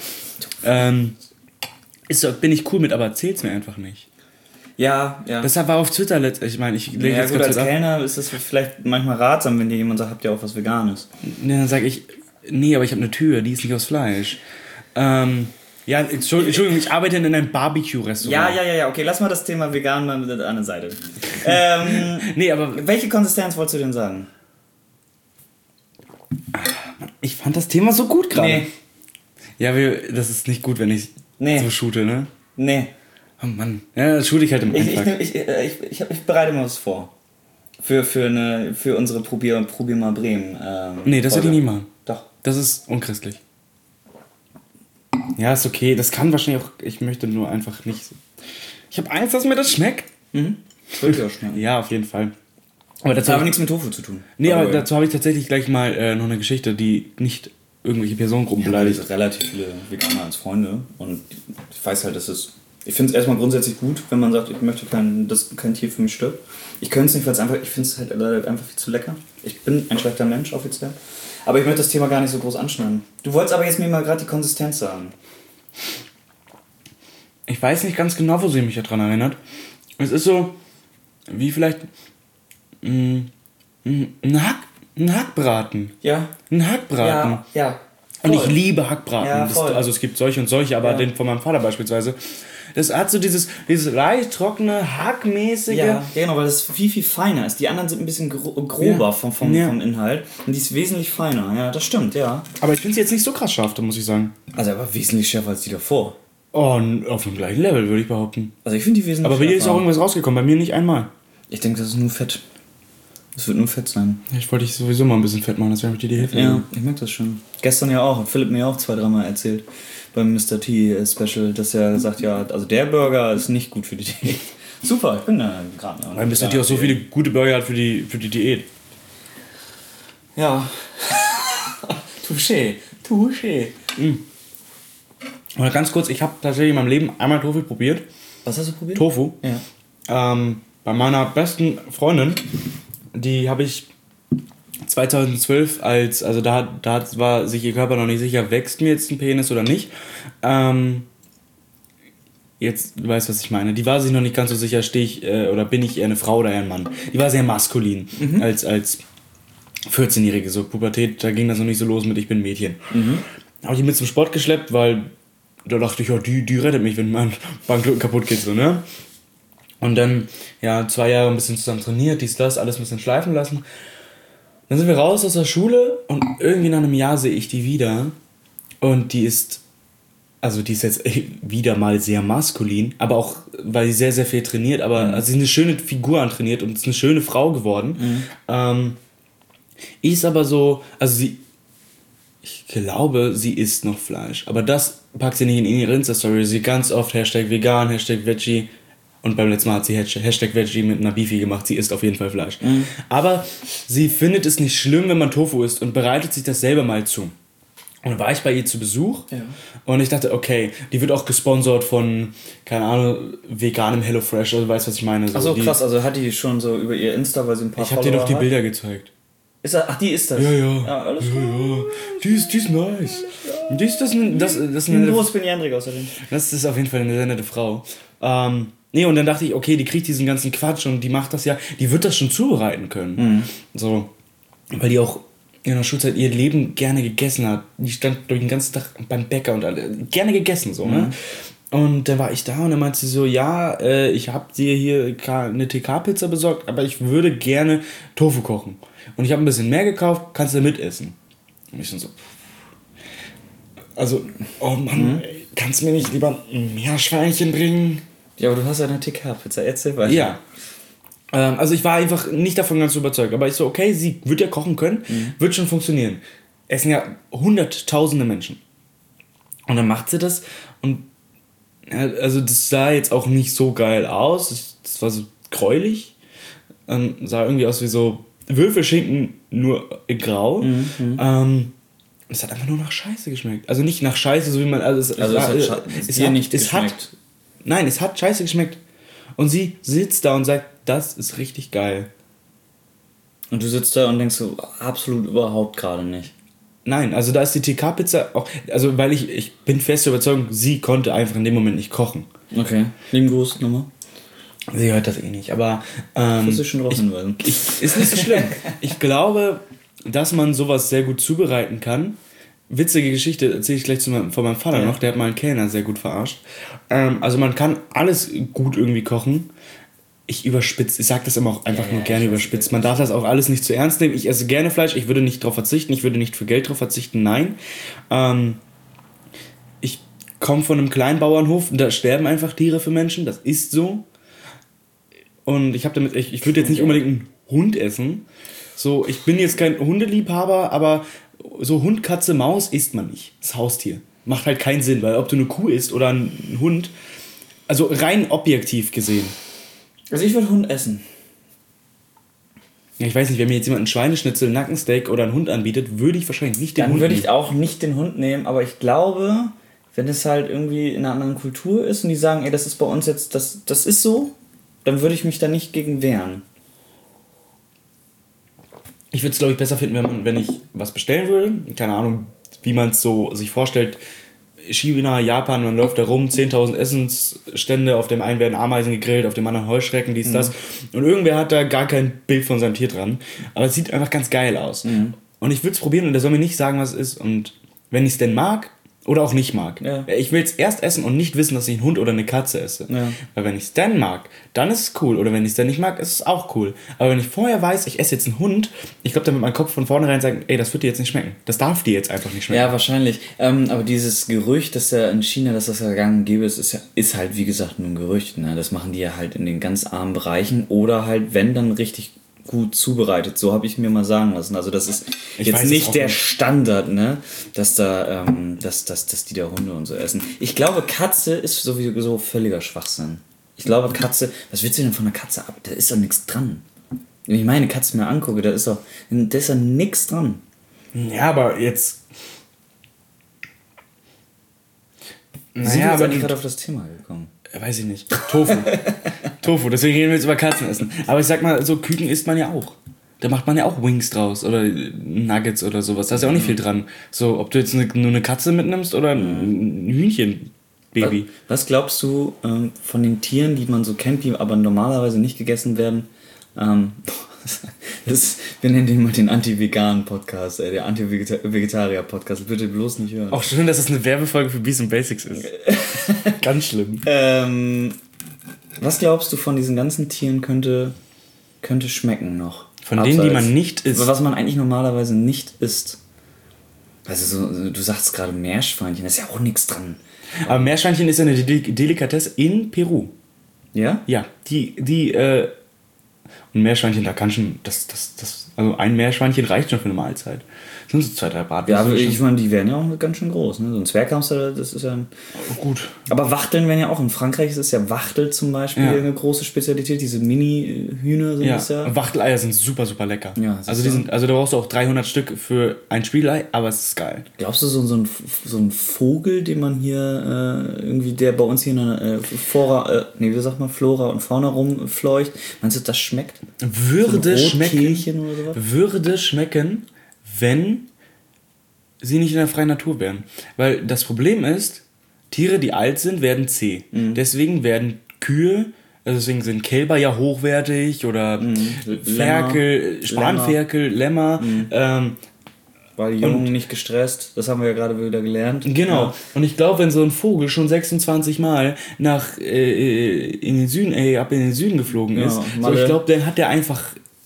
Bin ich cool mit, aber erzähl's mir einfach nicht. Ja. Deshalb war auf Twitter letztlich, ich meine, ich lege Ja jetzt gut, kurz als Kellner ist es vielleicht manchmal ratsam, wenn dir jemand sagt, habt ihr auch was Veganes? Nee, dann sage ich, nee, aber ich habe eine Tür, die ist nicht aus Fleisch. Ja, Entschuldigung, ich arbeite in einem Barbecue-Restaurant. Ja, okay, lass mal das Thema vegan mal an der Seite. Nee, aber Welche Konsistenz wolltest du denn sagen? ich fand das Thema so gut gerade. Nee. Ja, das ist nicht gut, wenn ich so shoote, ne? Nee. Oh Mann. Ja, das shoote ich halt im Anfang. Ich bereite mal was vor. Für unsere Probier mal Bremen. Nee, das würde ich nie machen. Doch. Das ist unchristlich. Ja, ist okay. Das kann wahrscheinlich auch. Ich möchte nur einfach nicht. Ich habe Angst, dass mir das schmeckt. Das würde ich auch schmecken. Ja, auf jeden Fall. Aber Das hat aber nichts mit Tofu zu tun. Nee, aber dazu habe ich tatsächlich gleich mal noch eine Geschichte, die nicht irgendwelche Personengruppen beleidigt. Ich habe relativ viele Veganer als Freunde und ich weiß halt, ich finde es erstmal grundsätzlich gut, wenn man sagt, ich möchte dass kein Tier für mich stirbt. Ich könnte es nicht, weil ich finde es halt einfach viel zu lecker. Ich bin ein schlechter Mensch, offiziell. Aber ich möchte das Thema gar nicht so groß anschneiden. Du wolltest aber jetzt mir mal gerade die Konsistenz sagen. Ich weiß nicht ganz genau, wo sie mich daran erinnert. Es ist so, wie vielleicht ein Hackbraten. Ja. Ein Hackbraten. Ja. Und ich liebe Hackbraten. Ja, voll. Also es gibt solche und solche, aber den von meinem Vater beispielsweise. Das hat so dieses leicht trockene, hackmäßige. Ja, genau, weil das viel, viel feiner ist. Die anderen sind ein bisschen grober vom Inhalt. Und die ist wesentlich feiner. Ja, das stimmt, ja. Aber ich finde sie jetzt nicht so krass scharf, da muss ich sagen. Also aber wesentlich schärfer als die davor. Oh, auf dem gleichen Level, würde ich behaupten. Also ich finde die wesentlich Aber bei dir ist schärfer. auch irgendwas rausgekommen, bei mir nicht einmal. Ich denke, das ist nur Fett. Das wird nur Fett sein. Ich wollte dich sowieso mal ein bisschen fett machen, deswegen habe ich dir die Hilfe. Ja, ich merke das schon. Gestern ja auch, hat Philipp mir auch 2-3 Mal erzählt beim Mr. T Special, dass er sagt, ja, also der Burger ist nicht gut für die Diät. Super, ich bin da gerade. Weil Mr. T auch so viele gute Burger hat für die Diät. Ja. Touché. Aber ganz kurz, ich habe tatsächlich in meinem Leben einmal Tofu probiert. Was hast du probiert? Tofu. Ja. Bei meiner besten Freundin, die habe ich 2012 also da war sich ihr Körper noch nicht sicher, wächst mir jetzt ein Penis oder nicht. Jetzt, du weißt, was ich meine. Die war sich noch nicht ganz so sicher, oder bin ich eher eine Frau oder eher ein Mann. Die war sehr maskulin als 14-Jährige, so Pubertät, da ging das noch nicht so los mit ich bin Mädchen. Habe ich mit zum Sport geschleppt, weil da dachte ich, ja, die rettet mich, wenn mein Bankdrücken kaputt geht, so, ne? Und dann, ja, 2 Jahre ein bisschen zusammen trainiert, alles ein bisschen schleifen lassen. Dann sind wir raus aus der Schule und irgendwie nach einem Jahr sehe ich die wieder. Und die ist jetzt wieder mal sehr maskulin, aber auch, weil sie sehr, sehr viel trainiert, aber also sie ist eine schöne Figur antrainiert und ist eine schöne Frau geworden. Ist aber so, ich glaube, sie isst noch Fleisch, aber das packt sie nicht in ihre Insta-Story. Sie ganz oft #vegan, #Veggie. Und beim letzten Mal hat sie #Veggie mit einer Beefy gemacht. Sie isst auf jeden Fall Fleisch. Aber sie findet es nicht schlimm, wenn man Tofu isst und bereitet sich das selber mal zu. Und dann war ich bei ihr zu Besuch und ich dachte, okay, die wird auch gesponsert von, keine Ahnung, veganem HelloFresh, also weißt du, was ich meine. So, Achso, krass, also hat die schon so über ihr Insta, weil sie ein paar Ich habe dir doch die Bilder gezeigt. Die ist das? Ja, alles gut. Ja. Die ist nice. Die ist das Bin Jendrik außerdem. Das ist auf jeden Fall eine sehr nette Frau. Nee, und dann dachte ich, okay, die kriegt diesen ganzen Quatsch und die macht das ja, die wird das schon zubereiten können. So, weil die auch in der Schulzeit ihr Leben gerne gegessen hat. Die stand durch den ganzen Tag beim Bäcker und gerne gegessen, so, ne? Und dann war ich da und dann meinte sie so, ja, ich habe dir hier eine TK-Pizza besorgt, aber ich würde gerne Tofu kochen. Und ich habe ein bisschen mehr gekauft, kannst du mitessen? Und ich so, also, oh Mann, kannst du mir nicht lieber ein Meerschweinchen bringen? Ja, aber du hast ja eine TK-Pizza, erzähl weiter. Ja. Also ich war einfach nicht davon ganz überzeugt, aber ich so, okay, sie wird ja kochen können, wird schon funktionieren. Es sind ja hunderttausende Menschen. Und dann macht sie das und also das sah jetzt auch nicht so geil aus, das war so gräulich, sah irgendwie aus wie so Würfelschinken, nur in grau. Es hat einfach nur nach Scheiße geschmeckt. Also nicht nach Scheiße, so wie man... Also es hat Nein, es hat scheiße geschmeckt. Und sie sitzt da und sagt, das ist richtig geil. Und du sitzt da und denkst so, absolut überhaupt gerade nicht. Nein, also da ist die TK-Pizza auch... Also weil ich bin fest überzeugt, sie konnte einfach in dem Moment nicht kochen. Okay, lieben Gruß nochmal. Sie hört das eh nicht, aber... muss ich schon drauf hinweisen. Ist nicht so schlimm. Ich glaube, dass man sowas sehr gut zubereiten kann. Witzige Geschichte erzähle ich gleich von meinem Vater noch. Der hat mal einen Kellner sehr gut verarscht. Also man kann alles gut irgendwie kochen. Ich sage das immer auch einfach nur gerne überspitzt. Man darf das auch alles nicht zu ernst nehmen. Ich esse gerne Fleisch, ich würde nicht darauf verzichten. Ich würde nicht für Geld darauf verzichten, nein. Ich komme von einem kleinen Bauernhof, da sterben einfach Tiere für Menschen. Das ist so. Und ich würde jetzt nicht unbedingt einen Hund essen. So, ich bin jetzt kein Hundeliebhaber, aber so Hund, Katze, Maus isst man nicht. Das Haustier. Macht halt keinen Sinn, weil ob du eine Kuh isst oder einen Hund, also rein objektiv gesehen. Also ich würde Hund essen. Ja, ich weiß nicht, wenn mir jetzt jemand einen Schweineschnitzel, einen Nackensteak oder einen Hund anbietet, würde ich wahrscheinlich nicht den Hund nehmen. Dann würde ich auch nicht den Hund nehmen, aber ich glaube, wenn es halt irgendwie in einer anderen Kultur ist und die sagen, ey, das ist bei uns jetzt, das ist so, dann würde ich mich da nicht gegen wehren. Ich würde es, glaube ich, besser finden, wenn ich was bestellen würde. Keine Ahnung, wie man es so sich vorstellt. China, Japan, man läuft da rum, 10.000 Essensstände, auf dem einen werden Ameisen gegrillt, auf dem anderen Heuschrecken, dies, das. Und irgendwer hat da gar kein Bild von seinem Tier dran. Aber es sieht einfach ganz geil aus. Und ich würde es probieren und der soll mir nicht sagen, was es ist. Und wenn ich es denn mag oder auch nicht mag. Ja. Ich will es erst essen und nicht wissen, dass ich einen Hund oder eine Katze esse. Ja. Weil wenn ich es dann mag, dann ist es cool. Oder wenn ich es dann nicht mag, ist es auch cool. Aber wenn ich vorher weiß, ich esse jetzt einen Hund, ich glaube, dann wird mein Kopf von vornherein sagen, ey, das wird dir jetzt nicht schmecken. Das darf dir jetzt einfach nicht schmecken. Ja, wahrscheinlich. Aber dieses Gerücht, dass da in China, dass das ja gang und gäbe ist halt, wie gesagt, nur ein Gerücht. Ne? Das machen die ja halt in den ganz armen Bereichen. Oder halt, wenn dann richtig gut zubereitet, so habe ich mir mal sagen lassen. Also das ist jetzt nicht der Standard, ne, dass da, dass die da Hunde und so essen. Ich glaube, Katze ist sowieso völliger Schwachsinn. Ich glaube, Katze, was willst du denn von einer Katze ab? Da ist doch nichts dran. Wenn ich meine Katze mir angucke, da ist doch nichts dran. Ja, aber jetzt... Sind wir jetzt eigentlich gerade auf das Thema gekommen? Weiß ich nicht. Tofu, deswegen reden wir jetzt über Katzenessen. Aber ich sag mal, so Küken isst man ja auch. Da macht man ja auch Wings draus oder Nuggets oder sowas. Da ist ja auch nicht viel dran. So, ob du jetzt nur eine Katze mitnimmst oder ein Hühnchenbaby. Was glaubst du von den Tieren, die man so kennt, die aber normalerweise nicht gegessen werden? Wir nennen den mal den Anti-Vegan-Podcast, der Anti-Vegetarier-Podcast. Bitte bloß nicht hören. Auch schön, dass es eine Werbefolge für Bees and Basics ist. Ganz schlimm. Was glaubst du von diesen ganzen Tieren könnte schmecken noch? Von denen, die man nicht isst? Was man eigentlich normalerweise nicht isst. Also du sagst gerade Meerschweinchen, da ist ja auch nichts dran. Aber Meerschweinchen ist ja eine Delikatesse in Peru. Ja? Ja, und Meerschweinchen, da kann schon, also ein Meerschweinchen reicht schon für eine Mahlzeit. Das sind so 2, 3 Bratwürste. Ja, aber ich meine, die werden ja auch ganz schön groß. Ne? So ein Zwerghamster, das ist ja... Gut. Aber Wachteln werden ja auch, in Frankreich ist es ja Wachtel zum Beispiel eine große Spezialität. Diese Mini-Hühner sind das ja. Wachteleier sind super, super lecker. Ja, also da brauchst du auch 300 Stück für ein Spiegelei, aber es ist geil. Glaubst du, so ein Vogel, den man hier irgendwie, der bei uns hier in der Flora und Fauna rumfleucht, meinst du, das schmeckt? Würde schmecken, wenn sie nicht in der freien Natur wären. Weil das Problem ist, Tiere, die alt sind, werden zäh. Deswegen werden Kühe, also deswegen sind Kälber ja hochwertig oder Ferkel, Spanferkel, Lämmer. Weil die Jungen nicht gestresst, das haben wir ja gerade wieder gelernt. Genau. Ja. Und ich glaube, wenn so ein Vogel schon 26 Mal ab in den Süden geflogen ist, so, ich glaube, dann hat der einfach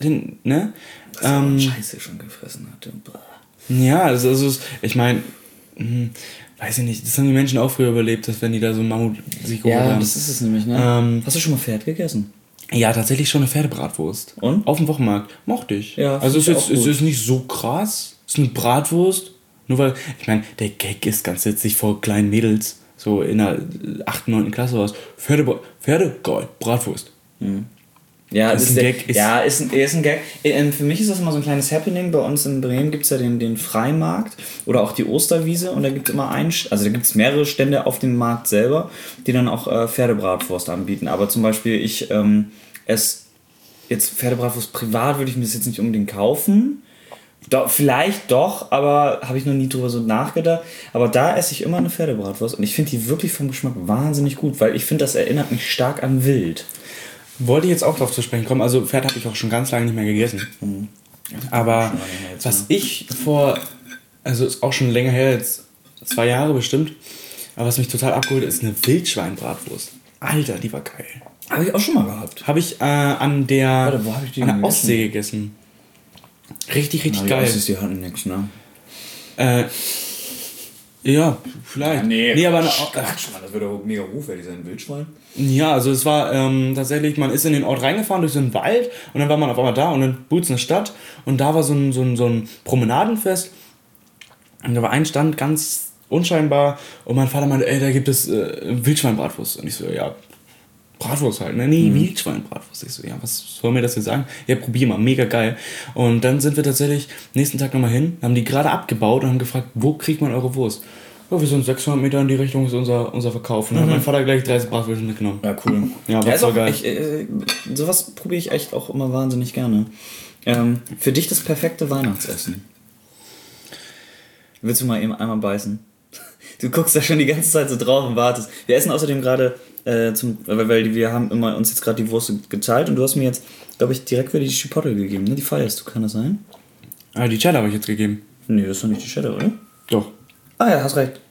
Scheiße schon gefressen hat. Ja, also ich meine, weiß ich nicht, das haben die Menschen auch früher überlebt, dass wenn die da so einen Mammut sich geholt Ja, haben. das ist es nämlich, ne? Hast du schon mal Pferd gegessen? Ja, tatsächlich schon eine Pferdebratwurst. Und? Auf dem Wochenmarkt. Mochte ich. Ja, also find es ich auch ist gut. nicht so krass. Es ist eine Bratwurst. Nur weil, ich meine, der Gag ist ganz witzig vor kleinen Mädels, so in der 8., 9. Klasse was. Pferde, geil, Bratwurst. Ja, Das ist ein Gag. Ist ein Gag. Für mich ist das immer so ein kleines Happening. Bei uns in Bremen gibt es ja den Freimarkt oder auch die Osterwiese und da gibt es immer da gibt es mehrere Stände auf dem Markt selber, die dann auch Pferdebratwurst anbieten. Aber zum Beispiel ich esse jetzt Pferdebratwurst privat, würde ich mir das jetzt nicht unbedingt kaufen. Vielleicht doch, aber habe ich noch nie drüber so nachgedacht. Aber da esse ich immer eine Pferdebratwurst und ich finde die wirklich vom Geschmack wahnsinnig gut, weil ich finde, das erinnert mich stark an Wild. Wollte ich jetzt auch drauf zu sprechen kommen. Also Pferd habe ich auch schon ganz lange nicht mehr gegessen. Aber was ich also ist auch schon länger her, jetzt 2 Jahre bestimmt, aber was mich total abgeholt ist eine Wildschweinbratwurst. Alter, die war geil. Habe ich auch schon mal gehabt. Habe ich an der, Warte, wo hab ich die an der denn Ostsee gegessen. Richtig Ja, geil. die hatten nichts, ne? Ja, vielleicht. Nee, aber Quatsch, Mann, das wird doch mega hochwertig sein, Wildschwein. ja, also es war tatsächlich, man ist in den Ort reingefahren durch so einen Wald und dann war man auf einmal da und dann Boots in der Stadt und da war so ein Promenadenfest und da war ein Stand ganz unscheinbar und mein Vater meinte, ey, da gibt es Wildschweinbratwurst und ich so, ja, Bratwurst halt, ne? Nee, Wildschweinbratwurst. Ich so, ja, was soll mir das jetzt sagen? Ja, probier mal, mega geil. Und dann sind wir tatsächlich nächsten Tag nochmal hin, haben die gerade abgebaut und haben gefragt, wo kriegt man eure Wurst? Ja, wir sind 600 Meter in die Richtung, ist unser Verkauf. Und dann hat mein Vater gleich 30 Bratwürste mitgenommen. Ja, cool. Ja, war voll geil. Sowas probiere ich echt auch immer wahnsinnig gerne. Für dich das perfekte Weihnachtsessen. Willst du mal eben einmal beißen? Du guckst da schon die ganze Zeit so drauf und wartest. Wir essen außerdem gerade weil wir haben immer uns jetzt gerade die Wurst geteilt und du hast mir jetzt, glaube ich, direkt wieder die Chipotle gegeben, ne? Die feierst du, kann das sein? Ah, die Cheddar habe ich jetzt gegeben. Nee, das ist doch nicht die Cheddar, oder? Doch. Ah ja, hast recht.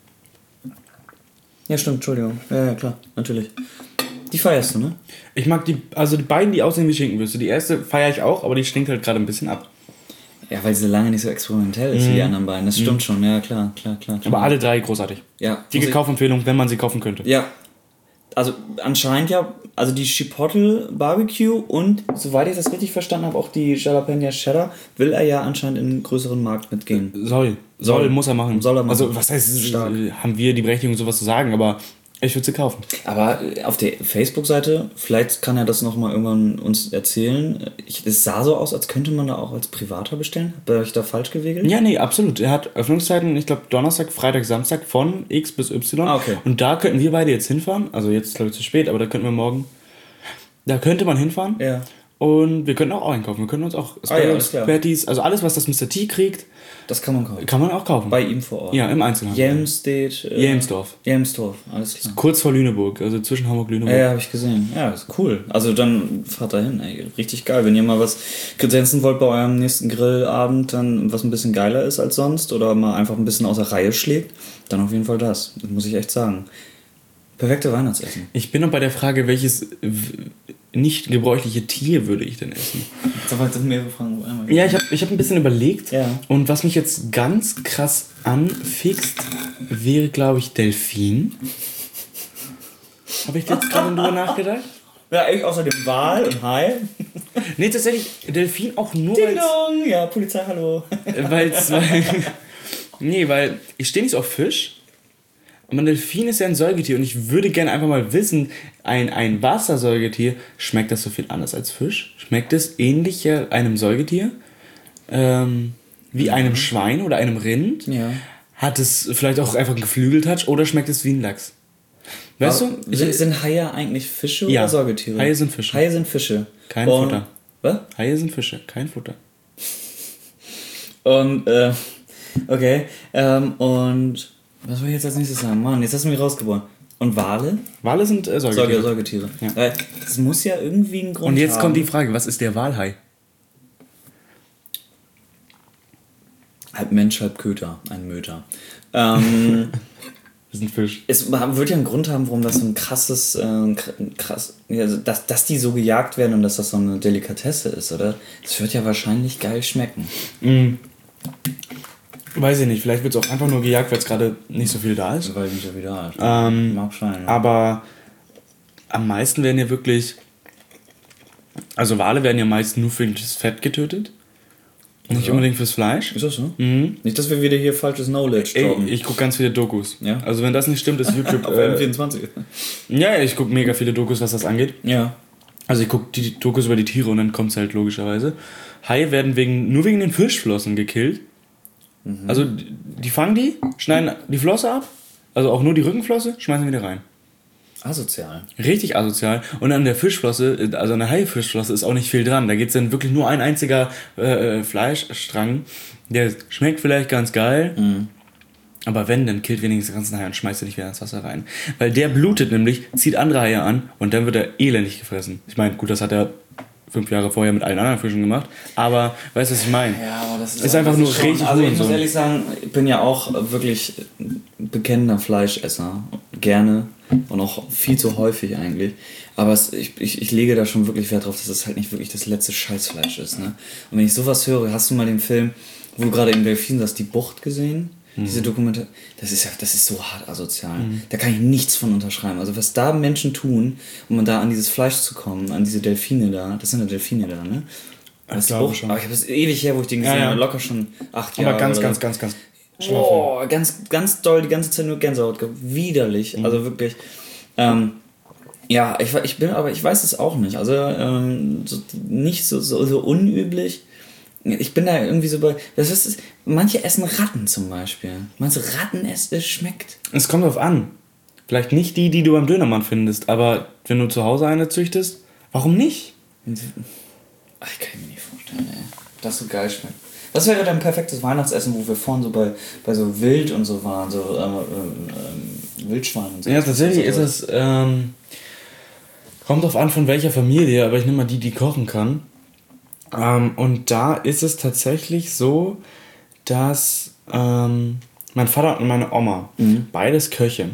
Ja, stimmt, Entschuldigung. Ja, klar, natürlich. Die feierst du, ne? Ich mag die beiden, die aussehen wie Schinkenwürste. Die erste feiere ich auch, aber die stinkt halt gerade ein bisschen ab. Ja, weil sie lange nicht so experimentell ist wie die anderen beiden. Das stimmt schon, ja, klar. Aber alle 3 großartig. Ja. Die Kaufempfehlung, wenn man sie kaufen könnte. Ja. Also anscheinend ja, also die Chipotle Barbecue und, soweit ich das richtig verstanden habe, auch die Jalapeno Cheddar will er ja anscheinend in einen größeren Markt mitgehen. Soll, muss er machen. Soll er machen. Also, was heißt, Stark. haben wir die Berechtigung, sowas zu sagen, aber ich würde sie kaufen. Aber auf der Facebook-Seite, vielleicht kann er das nochmal irgendwann uns erzählen. Es sah so aus, als könnte man da auch als Privater bestellen. Habt ihr euch da falsch gewegelt? Ja, nee, absolut. Er hat Öffnungszeiten, ich glaube Donnerstag, Freitag, Samstag von X bis Y. Ah, okay. Und da könnten wir beide jetzt hinfahren. Also jetzt glaube ich zu spät, aber da könnten wir morgen. Da könnte man hinfahren. Ja. Und wir könnten auch einkaufen. Wir können uns auch ja, alles klar. Patties, also alles, was das Mr. T kriegt, Das kann man kaufen. kann man auch kaufen. Bei ihm vor Ort. Ja, im Einzelhandel. Jelmsdorf, alles klar. Kurz vor Lüneburg, also zwischen Hamburg und Lüneburg. Ja, habe ich gesehen. Ja, ist cool. Also dann fahrt da hin, ey. Richtig geil. Wenn ihr mal was kredenzen wollt bei eurem nächsten Grillabend, dann was ein bisschen geiler ist als sonst oder mal einfach ein bisschen außer Reihe schlägt, dann auf jeden Fall das. Das muss ich echt sagen. Perfekte Weihnachtsessen. Ich bin noch bei der Frage, welches nicht gebräuchliche Tier würde ich denn essen? Da waren mehrere Fragen auf einmal. Ja, ich hab ein bisschen überlegt. Ja. Und was mich jetzt ganz krass anfixt, wäre, glaube ich, Delfin. Habe ich jetzt gerade drüber nachgedacht? Ja, echt außer dem Wal und Hai. Nee, tatsächlich, Delfin auch nur, Ding dong! Ja, Polizei, hallo. weil ich stehe nicht so auf Fisch. Und ein Delfin ist ja ein Säugetier und ich würde gerne einfach mal wissen, ein Wassersäugetier, schmeckt das so viel anders als Fisch? Schmeckt es ähnlich einem Säugetier? Wie einem Schwein oder einem Rind? Ja. Hat es vielleicht auch einfach einen Geflügeltouch oder schmeckt es wie ein Lachs? Weißt du? Sind Haie eigentlich Fische Ja, oder Säugetiere? Haie sind Fische. Haie sind Fische. Kein Und- Futter. Was? Haie sind Fische, kein Futter. Und, okay. Und, was soll ich jetzt als nächstes sagen? Mann, jetzt hast du mich rausgeboren. Und Wale? Wale sind Säugetiere. Säugetiere. Ja. Das muss ja irgendwie einen Grund Und jetzt haben. kommt die Frage, was ist der Walhai? Halb Mensch, halb Köter. Ein Möter. Das ist ein Fisch. Es wird ja einen Grund haben, warum das so ein krasses, also dass die so gejagt werden und dass das so eine Delikatesse ist, oder? Es wird ja wahrscheinlich geil schmecken. Weiß ich nicht, vielleicht wird es auch einfach nur gejagt, weil es gerade nicht so viel da ist. Weil nicht so viel da ist. Mag sein. Ja. Aber am meisten werden ja wirklich, also Wale werden ja meist nur für das Fett getötet. Nicht unbedingt fürs Fleisch. Ist das so? Nicht, dass wir wieder hier falsches Knowledge droppen. Ich gucke ganz viele Dokus. Ja? Also wenn das nicht stimmt, ist YouTube... Auf M24. Ja, ich gucke mega viele Dokus, was das angeht. Ja. Also ich gucke die Dokus über die Tiere und dann kommt es halt logischerweise. Haie werden nur wegen den Fischflossen gekillt. Also die fangen die, schneiden die Flosse ab, also auch nur die Rückenflosse, schmeißen wieder rein. Asozial. Richtig asozial. Und an der Fischflosse, also an der Haifischflosse ist auch nicht viel dran. Da geht es dann wirklich nur ein einziger Fleischstrang. Der schmeckt vielleicht ganz geil. Aber wenn, dann killt wenigstens den ganzen Hai und schmeißt ihn nicht wieder ins Wasser rein. Weil der blutet nämlich, zieht andere Haie an und dann wird er elendig gefressen. Ich meine, gut, das hat er 5 Jahre vorher mit allen anderen Fischen gemacht. Aber, weißt du, was ich meine? Ja, aber das ist einfach nur richtig. Also ich muss ehrlich sagen, ich bin ja auch wirklich bekennender Fleischesser. Gerne. Und auch viel zu häufig eigentlich. Aber ich lege da schon wirklich Wert drauf, dass es halt nicht wirklich das letzte Scheißfleisch ist. Ne? Und wenn ich sowas höre, hast du mal den Film, wo du gerade im Delfin sagst, die Bucht gesehen? Diese Dokumente, das ist so hart asozial. Da kann ich nichts von unterschreiben. Also was da Menschen tun, um da an dieses Fleisch zu kommen, an diese Delfine da, das sind ja Delfine da, ne? Das glaube schon. Aber ich habe es ewig her, wo ich den gesehen habe, locker schon 8 Jahre. Aber ganz boah, ganz doll, die ganze Zeit nur Gänsehaut gehabt. Widerlich, also wirklich. Ja, ich weiß es auch nicht. Also nicht so unüblich. Ich bin da irgendwie so bei. Manche essen Ratten zum Beispiel. Meinst du, Ratten es schmeckt? Es kommt drauf an. Vielleicht nicht die du beim Dönermann findest, aber wenn du zu Hause eine züchtest, warum nicht? Ach, ich kann mir nicht vorstellen, ey. Das so geil schmeckt. Was wäre dein perfektes Weihnachtsessen, wo wir vorhin so bei so Wild und so waren, so Wildschwein und so? Ja, tatsächlich ist es, kommt drauf an von welcher Familie, aber ich nehme mal die kochen kann. Und da ist es tatsächlich so, dass mein Vater und meine Oma, beides Köche,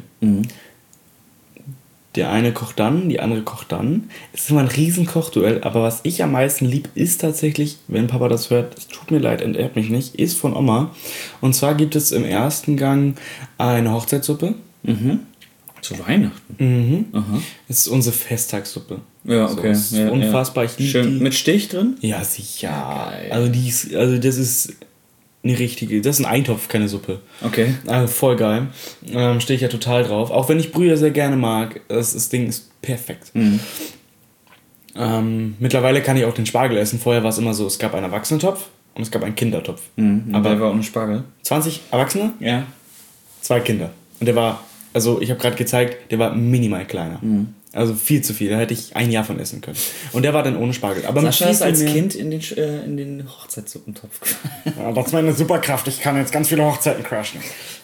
der eine kocht dann, die andere kocht dann. Es ist immer ein riesen Kochduell, aber was ich am meisten lieb, ist tatsächlich, wenn Papa das hört, es tut mir leid, enterbt mich nicht, ist von Oma. Und zwar gibt es im ersten Gang eine Hochzeitssuppe. Zu Weihnachten? Aha. Das ist unsere Festtagssuppe. Ja, okay. So, ist unfassbar. Ich liebe die. Mit Stich drin? Ja, sicher. Geil. Also das ist eine richtige, das ist ein Eintopf, keine Suppe. Okay. Also voll geil. Stehe ich ja total drauf. Auch wenn ich Brühe sehr gerne mag, das Ding ist perfekt. Mittlerweile kann ich auch den Spargel essen. Vorher war es immer so, es gab einen Erwachsenentopf und es gab einen Kindertopf. Aber der war ohne Spargel? 20 Erwachsene, Ja. 2 Kinder. Und der war, also ich habe gerade gezeigt, der war minimal kleiner. Also viel zu viel, da hätte ich ein Jahr von essen können. Und der war dann ohne Spargel. Aber Sascha ist als mehr Kind in den Hochzeitssuppentopf gefallen. Ja, das ist meine Superkraft, ich kann jetzt ganz viele Hochzeiten crashen.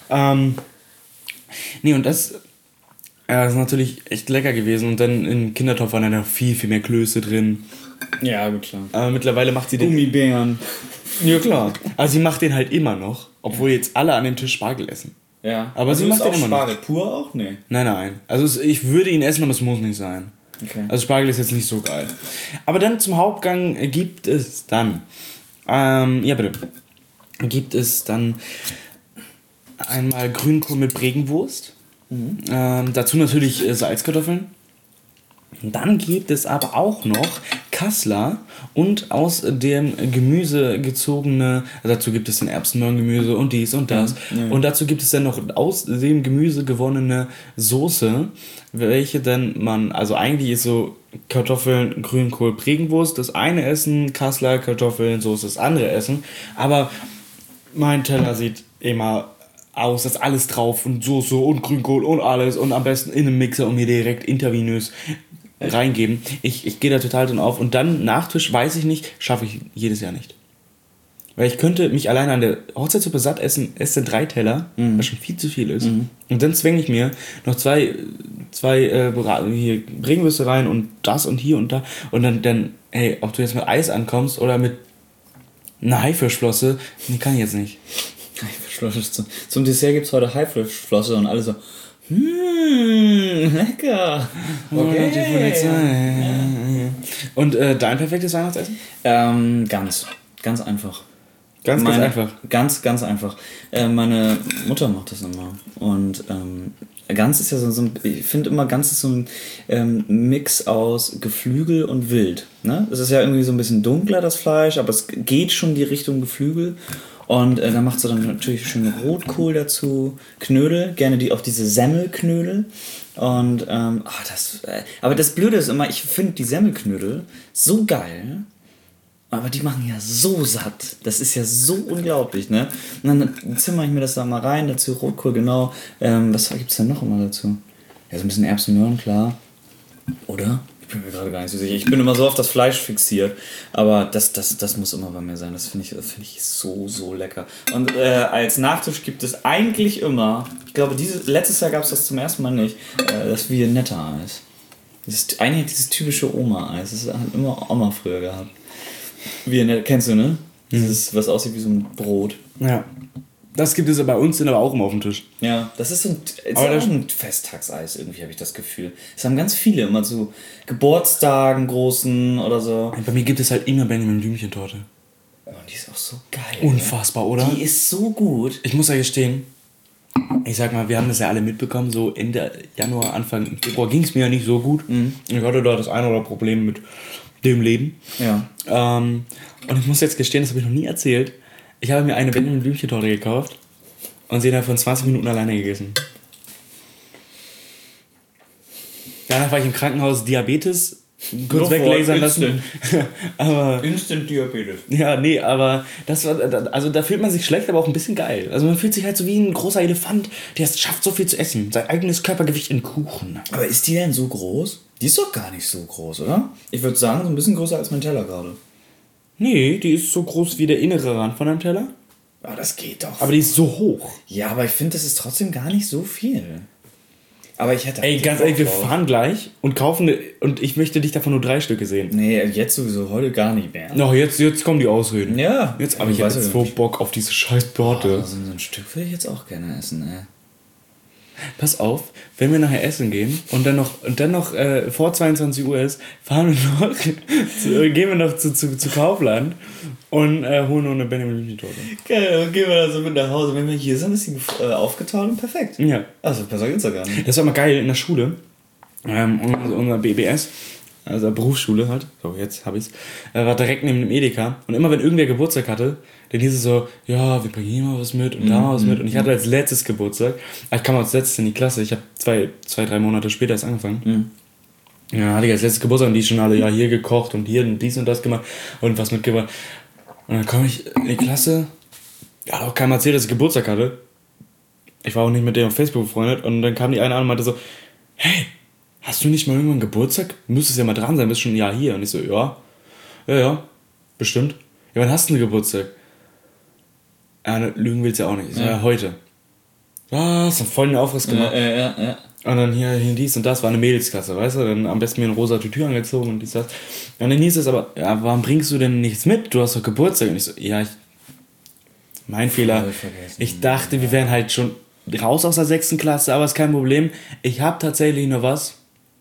Nee, und das ist natürlich echt lecker gewesen. Und dann im Kindertopf waren dann noch viel, viel mehr Klöße drin. Ja, gut, klar. Aber mittlerweile macht sie den... Gummibären. Ja, klar. Also sie macht den halt immer noch, obwohl jetzt alle an dem Tisch Spargel essen. Ja. Aber sie macht den immer noch. Spargel pur auch? Nee. Nein. Also ich würde ihn essen, aber es muss nicht sein. Okay. Also Spargel ist jetzt nicht so geil. Aber dann zum Hauptgang gibt es dann... ja, bitte. Gibt es dann einmal Grünkohl mit Bregenwurst. Dazu natürlich Salzkartoffeln. Dann gibt es aber auch noch Kassler und aus dem Gemüse gezogene, dazu gibt es dann Erbsenmöhrengemüse und dies und das. Ja. Und dazu gibt es dann noch aus dem Gemüse gewonnene Soße, welche dann also eigentlich ist so Kartoffeln, Grünkohl, Bregenwurst, das eine essen, Kassler, Kartoffeln, Soße, das andere essen. Aber mein Teller sieht immer aus, das alles drauf und Soße und Grünkohl und alles und am besten in einem Mixer und mir direkt intravenös reingeben. Ich gehe da total drin auf und dann Nachtisch, weiß ich nicht, schaffe ich jedes Jahr nicht. Weil ich könnte mich alleine an der Hochzeitssuppe satt essen, esse 3 Teller, was schon viel zu viel ist. Und dann zwänge ich mir noch zwei hier Bregenwürste rein und das und hier und da. Und dann hey, ob du jetzt mit Eis ankommst oder mit einer Haifischflosse, nee, kann ich jetzt nicht. Haifischflosse. Zum Dessert gibt es heute Haifischflosse und alle so, lecker. Okay. Und dein perfektes Weihnachtsessen? Ganz einfach. Ganz einfach. Ganz einfach. Meine Mutter macht das immer. Und Gans ist ja ich finde immer, Gans ist so ein Mix aus Geflügel und Wild. Ne? Es ist ja irgendwie so ein bisschen dunkler, das Fleisch, aber es geht schon die Richtung Geflügel. Und da macht sie dann natürlich schön Rotkohl dazu, Knödel, gerne auch diese Semmelknödel. Und aber das Blöde ist immer, ich finde die Semmelknödel so geil. Aber die machen ja so satt. Das ist ja so unglaublich, ne? Und dann zimmer ich mir das da mal rein, dazu Rotkohl, genau. Was gibt's denn noch immer dazu? Ja, so ein bisschen Erbsenmöhren, klar. Oder? Ich bin mir gerade gar nicht so sicher. Ich bin immer so auf das Fleisch fixiert. Aber das muss immer bei mir sein. Das finde ich so lecker. Und als Nachtisch gibt es eigentlich immer, ich glaube, letztes Jahr gab es das zum ersten Mal nicht, das Viennetta-Eis. Dieses typische Oma-Eis. Das hat immer Oma früher gehabt. Kennst du, ne? Dieses, was aussieht wie so ein Brot. Ja. Das gibt es bei uns, sind aber auch immer auf dem Tisch. Ja, das ist ein Festtagseis, irgendwie habe ich das Gefühl. Das haben ganz viele immer zu Geburtstagen, großen oder so. Bei mir gibt es halt immer Benjamin Blümchen-Torte. Oh, die ist auch so geil. Unfassbar, oder? Die ist so gut. Ich muss ja gestehen, ich sag mal, wir haben das ja alle mitbekommen, so Ende Januar, Anfang Februar ging es mir ja nicht so gut. Ich hatte da das eine oder Problem mit dem Leben. Ja. Und ich muss jetzt gestehen, das habe ich noch nie erzählt. Ich habe mir eine Benjamin Blümchen-Torte gekauft und sie innerhalb von 20 Minuten alleine gegessen. Danach war ich im Krankenhaus, Diabetes kurz weglasern lassen. Aber Instant Diabetes. ja, nee, aber das war, also da fühlt man sich schlecht, aber auch ein bisschen geil. Also man fühlt sich halt so wie ein großer Elefant, der es schafft, so viel zu essen. Sein eigenes Körpergewicht in Kuchen. Aber ist die denn so groß? Die ist doch gar nicht so groß, oder? Ich würde sagen, so ein bisschen größer als mein Teller gerade. Nee, die ist so groß wie der innere Rand von einem Teller. Aber das geht doch. Aber die ist so hoch. Ja, aber ich finde, das ist trotzdem gar nicht so viel. Aber ich hätte... Ey, ganz ehrlich, wir fahren gleich und kaufen und ich möchte dich davon nur 3 Stücke sehen. Nee, jetzt sowieso, heute gar nicht mehr. No, jetzt kommen die Ausreden. Ja. Aber ich habe jetzt so Bock auf diese scheiß Torte. So ein Stück würde ich jetzt auch gerne essen, ey. Pass auf, wenn wir nachher essen gehen und dann noch vor 22 Uhr ist, gehen wir noch zu Kaufland und holen noch eine Benjamin Blümchen-Torte. Geil, dann gehen wir da so mit nach Hause. Wenn wir hier sind, ist die aufgetaut und perfekt. Ja. Also, besser geht's ja gar nicht. Das war mal geil in der Schule. Unser BBS, also Berufsschule halt, so jetzt hab ich's, war direkt neben dem Edeka. Und immer wenn irgendwer Geburtstag hatte, dann hieß es so, ja, wir bringen hier mal was mit und da mal was mit. Und ich hatte als letztes Geburtstag, ich kam als letztes in die Klasse, ich habe 3 Monate später erst angefangen. Ja, hatte ich als letztes Geburtstag und die schon alle, ja, hier gekocht und hier und dies und das gemacht und was mitgebracht. Und dann komme ich in die Klasse, ja, hat auch keinem erzählt, dass ich Geburtstag hatte. Ich war auch nicht mit dem auf Facebook befreundet und dann kam die eine an und meinte so, hey, hast du nicht mal irgendwann Geburtstag? Du müsstest ja mal dran sein, bist schon ein Jahr hier. Und ich so, ja, bestimmt. Ja, wann hast du denn Geburtstag? Ja, lügen willst du ja auch nicht. Ich so, ja, heute. Was? Hat voll den Aufriss gemacht. Ja. Und dann hier dies und das, war eine Mädelsklasse, weißt du? Dann am besten mir ein rosa Tütü angezogen und dies, das. Und dann hieß es aber, ja, warum bringst du denn nichts mit? Du hast doch Geburtstag. Und ich so, ja, mein Fehler. Ich dachte, wir wären halt schon raus aus der 6. Klasse, aber ist kein Problem. Ich habe tatsächlich nur was.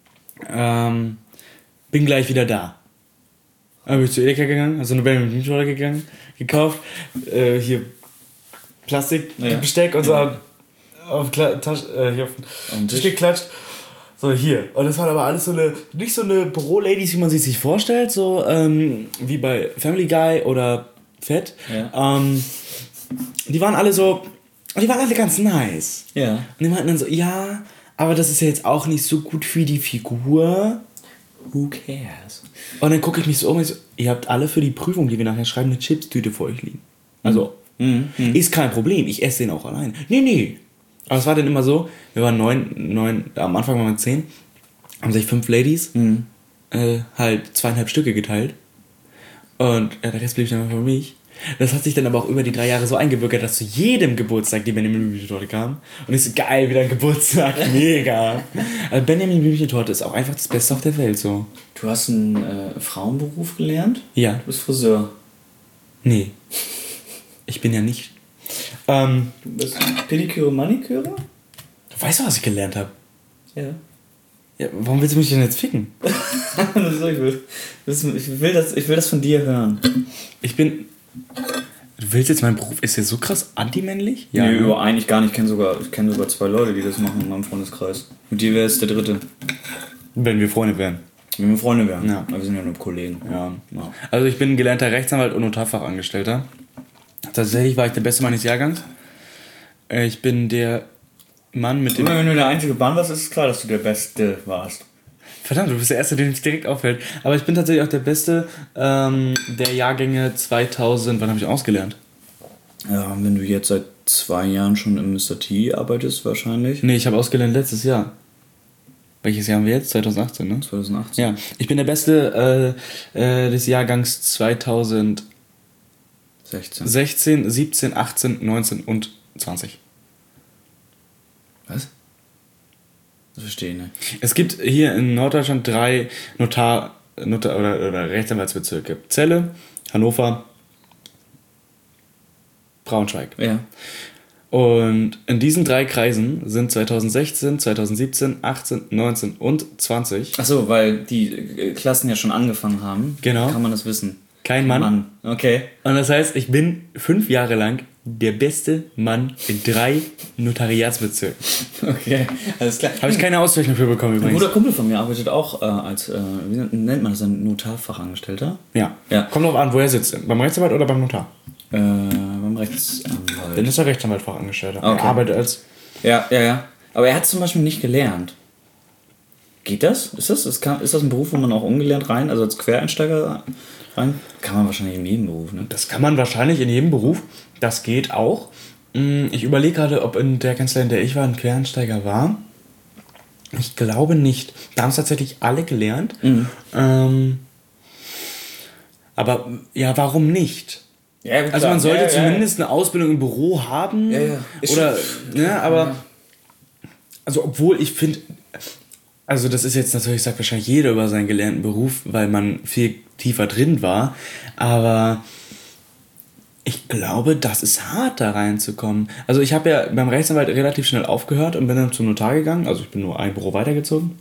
Bin gleich wieder da. Dann bin ich zu Edeka gegangen, also eine Benjamin Blümchen-Torte gekauft. Hier Plastikbesteck und so auf den Tisch geklatscht. So, hier. Und das waren aber alles nicht so eine Büro-Ladies, wie man sich vorstellt, so wie bei Family Guy oder Fett. Ja. Die waren alle ganz nice. Ja. Und die meinten dann so, ja, aber das ist ja jetzt auch nicht so gut für die Figur. Who cares? Und dann gucke ich mich so um und so, ihr habt alle für die Prüfung, die wir nachher schreiben, eine Chipstüte vor euch liegen. Also, ist kein Problem, ich esse den auch allein. Nee. Aber es war dann immer so, wir waren 9, am Anfang waren wir 10, haben sich 5 Ladies halt 2,5 Stücke geteilt. Und ja, der Rest blieb dann für mich. Das hat sich dann aber auch über die 3 Jahre so eingebürgert, dass zu jedem Geburtstag die Benjamin Blümchen-Torte kam. Und ich so, geil, wieder ein Geburtstag, mega. Also Benjamin Blümchen-Torte ist auch einfach das Beste auf der Welt, so. Du hast einen Frauenberuf gelernt? Ja. Du bist Friseur. Nee. Ich bin ja nicht. Du bist Pediküre, Maniküre? Du weißt doch, was ich gelernt habe. Ja. Ja, warum willst du mich denn jetzt ficken? Ich will das von dir hören. Ich bin... Du willst jetzt, mein Beruf ist ja so krass antimännlich? Ja, Nee, ne? eigentlich gar nicht. Ich kenne sogar 2 Leute, die das machen in meinem Freundeskreis. Mit dir wäre es der dritte. Wenn wir Freunde wären. Wenn wir Freunde wären. Ja. Aber wir sind ja nur Kollegen. Ja. Ja. Also ich bin gelernter Rechtsanwalt und Notarfachangestellter. Tatsächlich war ich der Beste meines Jahrgangs. Ich bin der Mann mit dem... Wenn du der einzige Bahn warst, ist es klar, dass du der Beste warst. Verdammt, du bist der Erste, der mich direkt auffällt. Aber ich bin tatsächlich auch der Beste der Jahrgänge 2000... Wann habe ich ausgelernt? Ja, wenn du jetzt seit 2 Jahren schon im Mr. T arbeitest, wahrscheinlich. Nee, ich habe ausgelernt letztes Jahr. Welches Jahr haben wir jetzt? 2018, ne? 2018. Ja, ich bin der Beste des Jahrgangs 2016, 16. 17, 18, 19 und 20. Was? Das verstehe ich nicht. Es gibt hier in Norddeutschland 3 oder Rechtsanwaltsbezirke. Celle, Hannover, Braunschweig. Ja. Und in diesen 3 Kreisen sind 2016, 2017, 18, 19 und 20 Achso, weil die Klassen ja schon angefangen haben. Genau. Kann man das wissen. kein Mann. Okay. Und das heißt, ich bin 5 Jahre lang der beste Mann in 3 Notariatsbezirken. Okay, alles klar. Habe ich keine Auszeichnung für bekommen Ein übrigens. guter Kumpel von mir arbeitet auch als, wie nennt man das, ein Notarfachangestellter? Ja. Ja. Kommt drauf an, wo er sitzt. Beim Rechtsanwalt oder beim Notar? Beim Rechtsanwalt. Dann ist er Rechtsanwaltfachangestellter. Okay. Er arbeitet als... Ja. Aber er hat zum Beispiel nicht gelernt. Geht das? Ist das ein Beruf, wo man auch ungelernt rein, also als Quereinsteiger rein? Kann man wahrscheinlich in jedem Beruf, ne? Das kann man wahrscheinlich in jedem Beruf. Das geht auch. Ich überlege gerade, ob in der Kanzlei, in der ich war, ein Quereinsteiger war. Ich glaube nicht. Da haben es tatsächlich alle gelernt. Aber ja, warum nicht? Ja, gut, Also klar. man sollte Ja. zumindest eine Ausbildung im Büro haben. Ja. Ist Oder, schon- ne, aber... Also obwohl ich finde... Also das ist jetzt natürlich, sagt wahrscheinlich jeder über seinen gelernten Beruf, weil man viel tiefer drin war. Aber ich glaube, das ist hart, da reinzukommen. Also ich habe ja beim Rechtsanwalt relativ schnell aufgehört und bin dann zum Notar gegangen. Also ich bin nur ein Büro weitergezogen.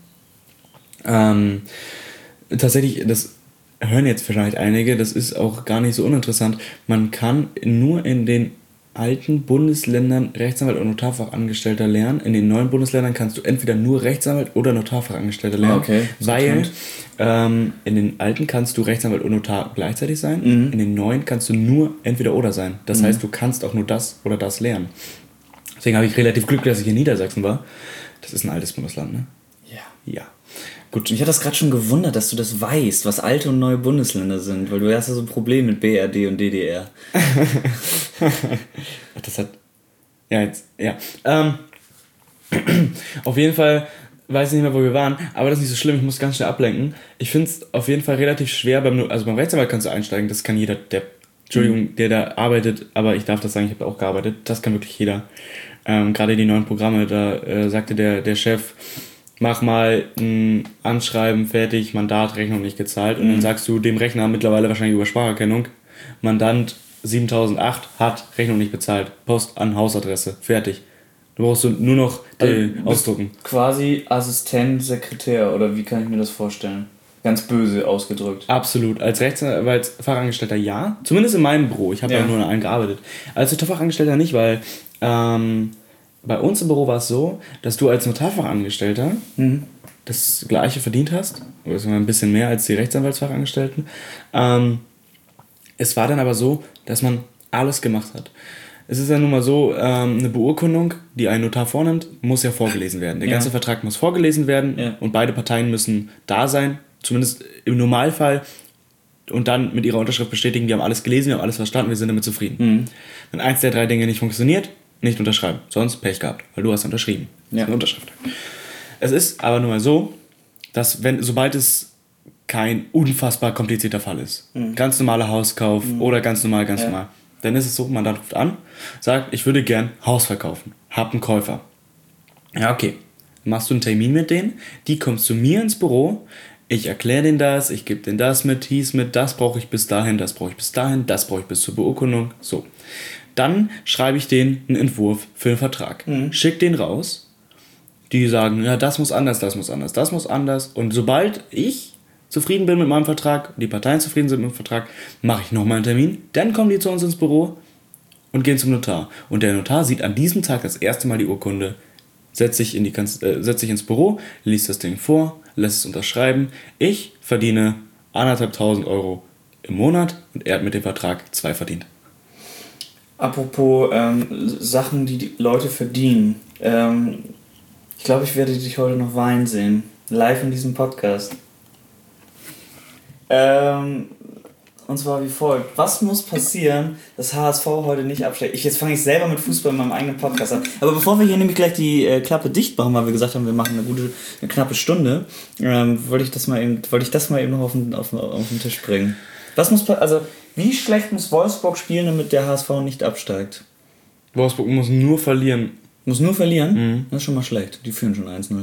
Tatsächlich, das hören jetzt wahrscheinlich einige, das ist auch gar nicht so uninteressant. Man kann nur in den alten Bundesländern Rechtsanwalt und Notarfachangestellter lernen. In den neuen Bundesländern kannst du entweder nur Rechtsanwalt oder Notarfachangestellter lernen. Okay, Weil in den alten kannst du Rechtsanwalt und Notar gleichzeitig sein. In den neuen kannst du nur entweder oder sein. Das heißt, du kannst auch nur das oder das lernen. Deswegen habe ich relativ Glück, dass ich in Niedersachsen war. Das ist ein altes Bundesland, ne? Ja. Ja. Gut. Mich hat das gerade schon gewundert, dass du das weißt, was alte und neue Bundesländer sind, weil du hast ja so ein Problem mit BRD und DDR. Das hat... Ja, jetzt... Ja. Auf jeden Fall weiß ich nicht mehr, wo wir waren, aber das ist nicht so schlimm, ich muss ganz schnell ablenken. Ich finde es auf jeden Fall relativ schwer, beim Rechtsanwalt kannst du einsteigen, das kann jeder, der da arbeitet, aber ich darf das sagen, ich habe auch gearbeitet, das kann wirklich jeder. Gerade die neuen Programme, da sagte der Chef, mach mal ein Anschreiben, fertig, Mandat, Rechnung nicht gezahlt. Und dann sagst du dem Rechner mittlerweile wahrscheinlich über Spracherkennung, Mandant 7008 hat Rechnung nicht bezahlt. Post an Hausadresse, fertig. Du brauchst nur noch ausdrucken. Quasi Assistent, Sekretär, oder wie kann ich mir das vorstellen? Ganz böse ausgedrückt. Absolut. Als Rechtsanwaltsfachangestellter ja. Zumindest in meinem Büro. Ich habe ja nur in einem gearbeitet. Als Notarfachangestellter nicht, weil bei uns im Büro war es so, dass du als Notarfachangestellter das Gleiche verdient hast. Oder sogar ein bisschen mehr als die Rechtsanwaltsfachangestellten. Es war dann aber so, dass man alles gemacht hat. Es ist ja nun mal so, eine Beurkundung, die ein Notar vornimmt, muss ja vorgelesen werden. Der ganze Vertrag muss vorgelesen werden und beide Parteien müssen da sein, zumindest im Normalfall, und dann mit ihrer Unterschrift bestätigen, wir haben alles gelesen, wir haben alles verstanden, wir sind damit zufrieden. Wenn eins der 3 Dinge nicht funktioniert, nicht unterschreiben. Sonst Pech gehabt, weil du hast unterschrieben. Das ist eine Unterschrift. Es ist aber nur mal so, dass sobald es kein unfassbar komplizierter Fall ist, ganz normaler Hauskauf oder ganz normal, dann ist es so, man ruft an, sagt, ich würde gern Haus verkaufen, hab einen Käufer. Ja, okay. Machst du einen Termin mit denen, die kommst zu mir ins Büro, ich erkläre denen das, ich gebe denen das mit, das brauche ich bis dahin, das brauche ich bis dahin, das brauche ich bis zur Beurkundung, so. Dann schreibe ich denen einen Entwurf für einen Vertrag, schick den raus, die sagen, ja, das muss anders, das muss anders, das muss anders, und sobald ich zufrieden bin mit meinem Vertrag, die Parteien zufrieden sind mit dem Vertrag, mache ich nochmal einen Termin, dann kommen die zu uns ins Büro, und gehen zum Notar. Und der Notar sieht an diesem Tag das erste Mal die Urkunde, setzt sich ins Büro, liest das Ding vor, lässt es unterschreiben. Ich verdiene 1.500 Euro im Monat und er hat mit dem Vertrag 2 verdient. Apropos Sachen, die die Leute verdienen. Ich glaube, ich werde dich heute noch weinen sehen. Live in diesem Podcast. Und zwar wie folgt. Was muss passieren, dass HSV heute nicht absteigt? Jetzt fange ich selber mit Fußball in meinem eigenen Podcast an. Aber bevor wir hier nämlich gleich die Klappe dicht machen, weil wir gesagt haben, wir machen eine knappe Stunde, wollte ich das mal eben noch auf den Tisch bringen. Wie schlecht muss Wolfsburg spielen, damit der HSV nicht absteigt? Wolfsburg muss nur verlieren. Muss nur verlieren? Mhm. Das ist schon mal schlecht. Die führen schon 1-0.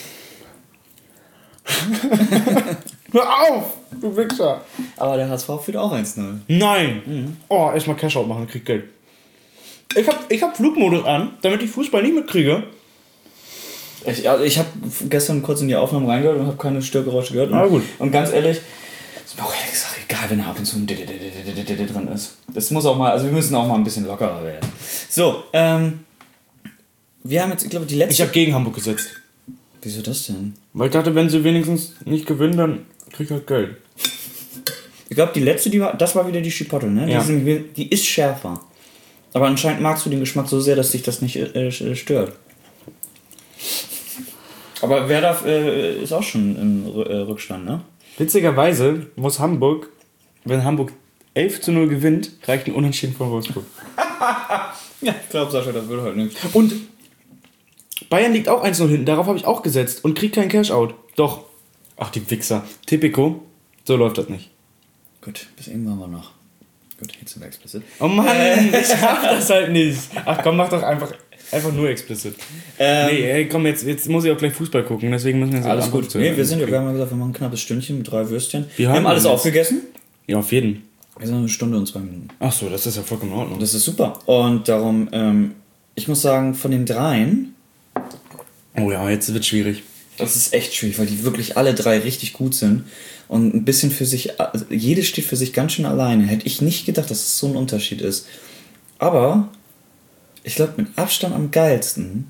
Hör auf, du Wichser. Aber der HSV führt auch 1-0. Nein. Mhm. Oh, erstmal Cashout machen, krieg Geld. Ich hab Flugmodus an, damit ich Fußball nicht mitkriege. Ich habe gestern kurz in die Aufnahme reingehört und habe keine Störgeräusche gehört. Gut. Und ganz ehrlich, ist mir auch ehrlich gesagt egal, wenn ab und zu ein drin ist. Das muss auch mal, also wir müssen auch mal ein bisschen lockerer werden. So, wir haben jetzt, ich glaube, die letzte... Ich habe gegen Hamburg gesetzt. Wieso das denn? Weil ich dachte, wenn sie wenigstens nicht gewinnen, dann krieg ich halt Geld. Ich glaube, die letzte, das war wieder die Chipotle, ne? Ja. Die ist schärfer. Aber anscheinend magst du den Geschmack so sehr, dass dich das nicht stört. Aber Werder ist auch schon im Rückstand, ne? Witzigerweise muss Hamburg, wenn Hamburg 11-0 gewinnt, reicht ein Unentschieden von Wolfsburg. Ja, ich glaube, Sascha, das wird heute nicht. Und Bayern liegt auch 1-0 hinten, darauf habe ich auch gesetzt und kriegt keinen Cash-Out. Doch. Ach, die Wichser. Tipico, so läuft das nicht. Gut, bis eben waren wir noch. Gut, jetzt sind wir explicit. Oh Mann, ich schaff das halt nicht. Ach komm, mach doch einfach nur explicit. Komm, jetzt muss ich auch gleich Fußball gucken, deswegen müssen wir jetzt alles gut. Nee, wir haben ja gesagt, wir machen ein knappes Stündchen mit 3 Würstchen. Wir haben alles aufgegessen? Ja, auf jeden. Wir sind 1 Stunde und 2 Minuten. Ach so, das ist ja vollkommen in Ordnung. Das ist super. Und darum, ich muss sagen, von den 3... Oh ja, jetzt wird es schwierig. Das ist echt schwierig, weil die wirklich alle 3 richtig gut sind. Und ein bisschen für sich, also jede steht für sich ganz schön alleine. Hätte ich nicht gedacht, dass es so ein Unterschied ist. Aber ich glaube, mit Abstand am geilsten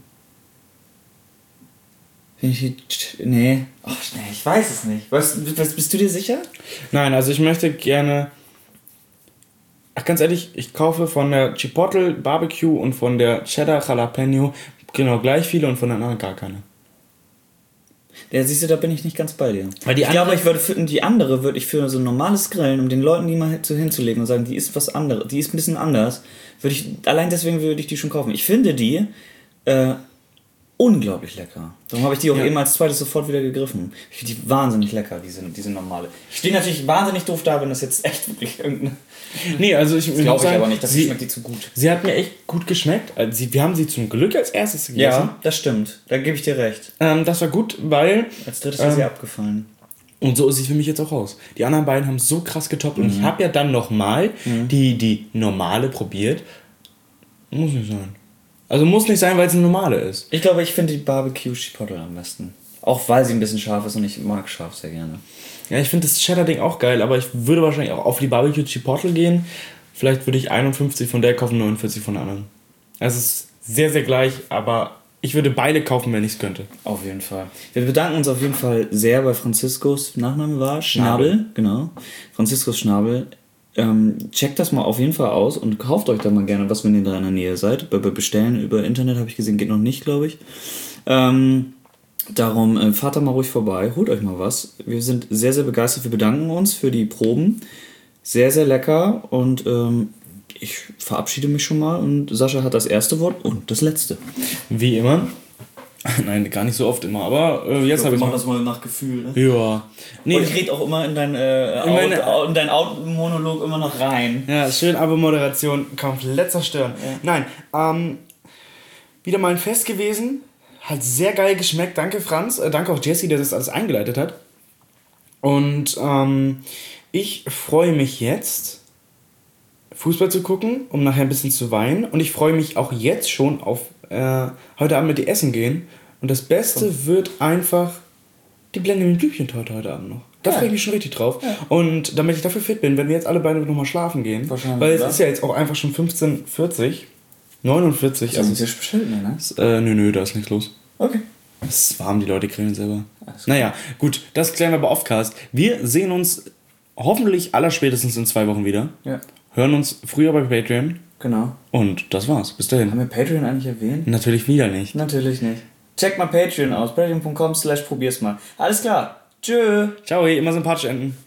finde ich ich weiß es nicht. Bist du dir sicher? Nein, also ich möchte gerne... Ach, ganz ehrlich, ich kaufe von der Chipotle Barbecue und von der Cheddar Jalapeno genau gleich viele und von der anderen gar keine. Ja, siehst du, da bin ich nicht ganz bei dir. Weil ich glaube, die andere würde ich für so ein normales Grillen, um den Leuten die mal hinzulegen und sagen, die ist was anderes, die ist ein bisschen anders, allein deswegen würde ich die schon kaufen. Ich finde die unglaublich lecker. Darum habe ich die auch eben als zweites sofort wieder gegriffen. Ich finde die wahnsinnig lecker, diese normale. Ich stehe natürlich wahnsinnig doof da, wenn das jetzt echt wirklich irgendeine... Nee, also ich glaube ich aber nicht, das schmeckt die zu gut. Sie hat mir echt gut geschmeckt. Also wir haben sie zum Glück als erstes gegessen. Ja, das stimmt. Da gebe ich dir recht. Das war gut, weil... Als drittes ist sie abgefallen. Und so ist sie für mich jetzt auch raus. Die anderen beiden haben so krass getoppt. Und ich habe ja dann nochmal die normale probiert. Muss nicht sein. Also muss nicht sein, weil es eine normale ist. Ich glaube, ich finde die Barbecue Chipotle am besten. Auch weil sie ein bisschen scharf ist und ich mag scharf sehr gerne. Ja, ich finde das Cheddar-Ding auch geil, aber ich würde wahrscheinlich auch auf die Barbecue Chipotle gehen. Vielleicht würde ich 51 von der kaufen, 49 von der anderen. Es ist sehr, sehr gleich, aber ich würde beide kaufen, wenn ich es könnte. Auf jeden Fall. Wir bedanken uns auf jeden Fall sehr bei Franziskus. Nachname war Schnabel. Genau. Franziskus Schnabel. Checkt das mal auf jeden Fall aus und kauft euch da mal gerne was, wenn ihr da in der Nähe seid. Bei Bestellen über Internet habe ich gesehen, geht noch nicht, glaube ich. Darum fahrt da mal ruhig vorbei, holt euch mal was. Wir sind sehr, sehr begeistert. Wir bedanken uns für die Proben. Sehr, sehr lecker und ich verabschiede mich schon mal und Sascha hat das erste Wort und das letzte. Wie immer. Nein, gar nicht so oft immer, aber jetzt habe ich... Wir machen das mal nach Gefühl, ne? Ja. Nee. Und ich rede auch immer in dein Monolog immer noch rein. Ja, schön, aber Moderation komplett zerstören. Ja. Nein, wieder mal ein Fest gewesen. Hat sehr geil geschmeckt. Danke, Franz. Danke auch Jesse, der das alles eingeleitet hat. Und ich freue mich jetzt, Fußball zu gucken, um nachher ein bisschen zu weinen. Und ich freue mich auch jetzt schon auf heute Abend mit dir essen gehen. Und das Beste wird einfach die blendende Blümchentorte heute Abend noch. Da freue ich mich schon richtig drauf. Ja. Und damit ich dafür fit bin, werden wir jetzt alle beide nochmal schlafen gehen. Wahrscheinlich. Weil es ist ja jetzt auch einfach schon 15:40, 49. Hast du einen Tisch bestellt, ne? Nö, da ist nichts los. Okay. Es ist warm, die Leute grillen selber. Naja, gut, das klären wir bei Offcast. Wir sehen uns hoffentlich allerspätestens in 2 Wochen wieder. Ja. Hören uns früher bei Patreon. Genau. Und das war's. Bis dahin. Haben wir Patreon eigentlich erwähnt? Natürlich wieder nicht. Natürlich nicht. Checkt mal Patreon aus. Patreon.com/probiersmal. Alles klar. Tschö. Ciao, immer sympathisch enden.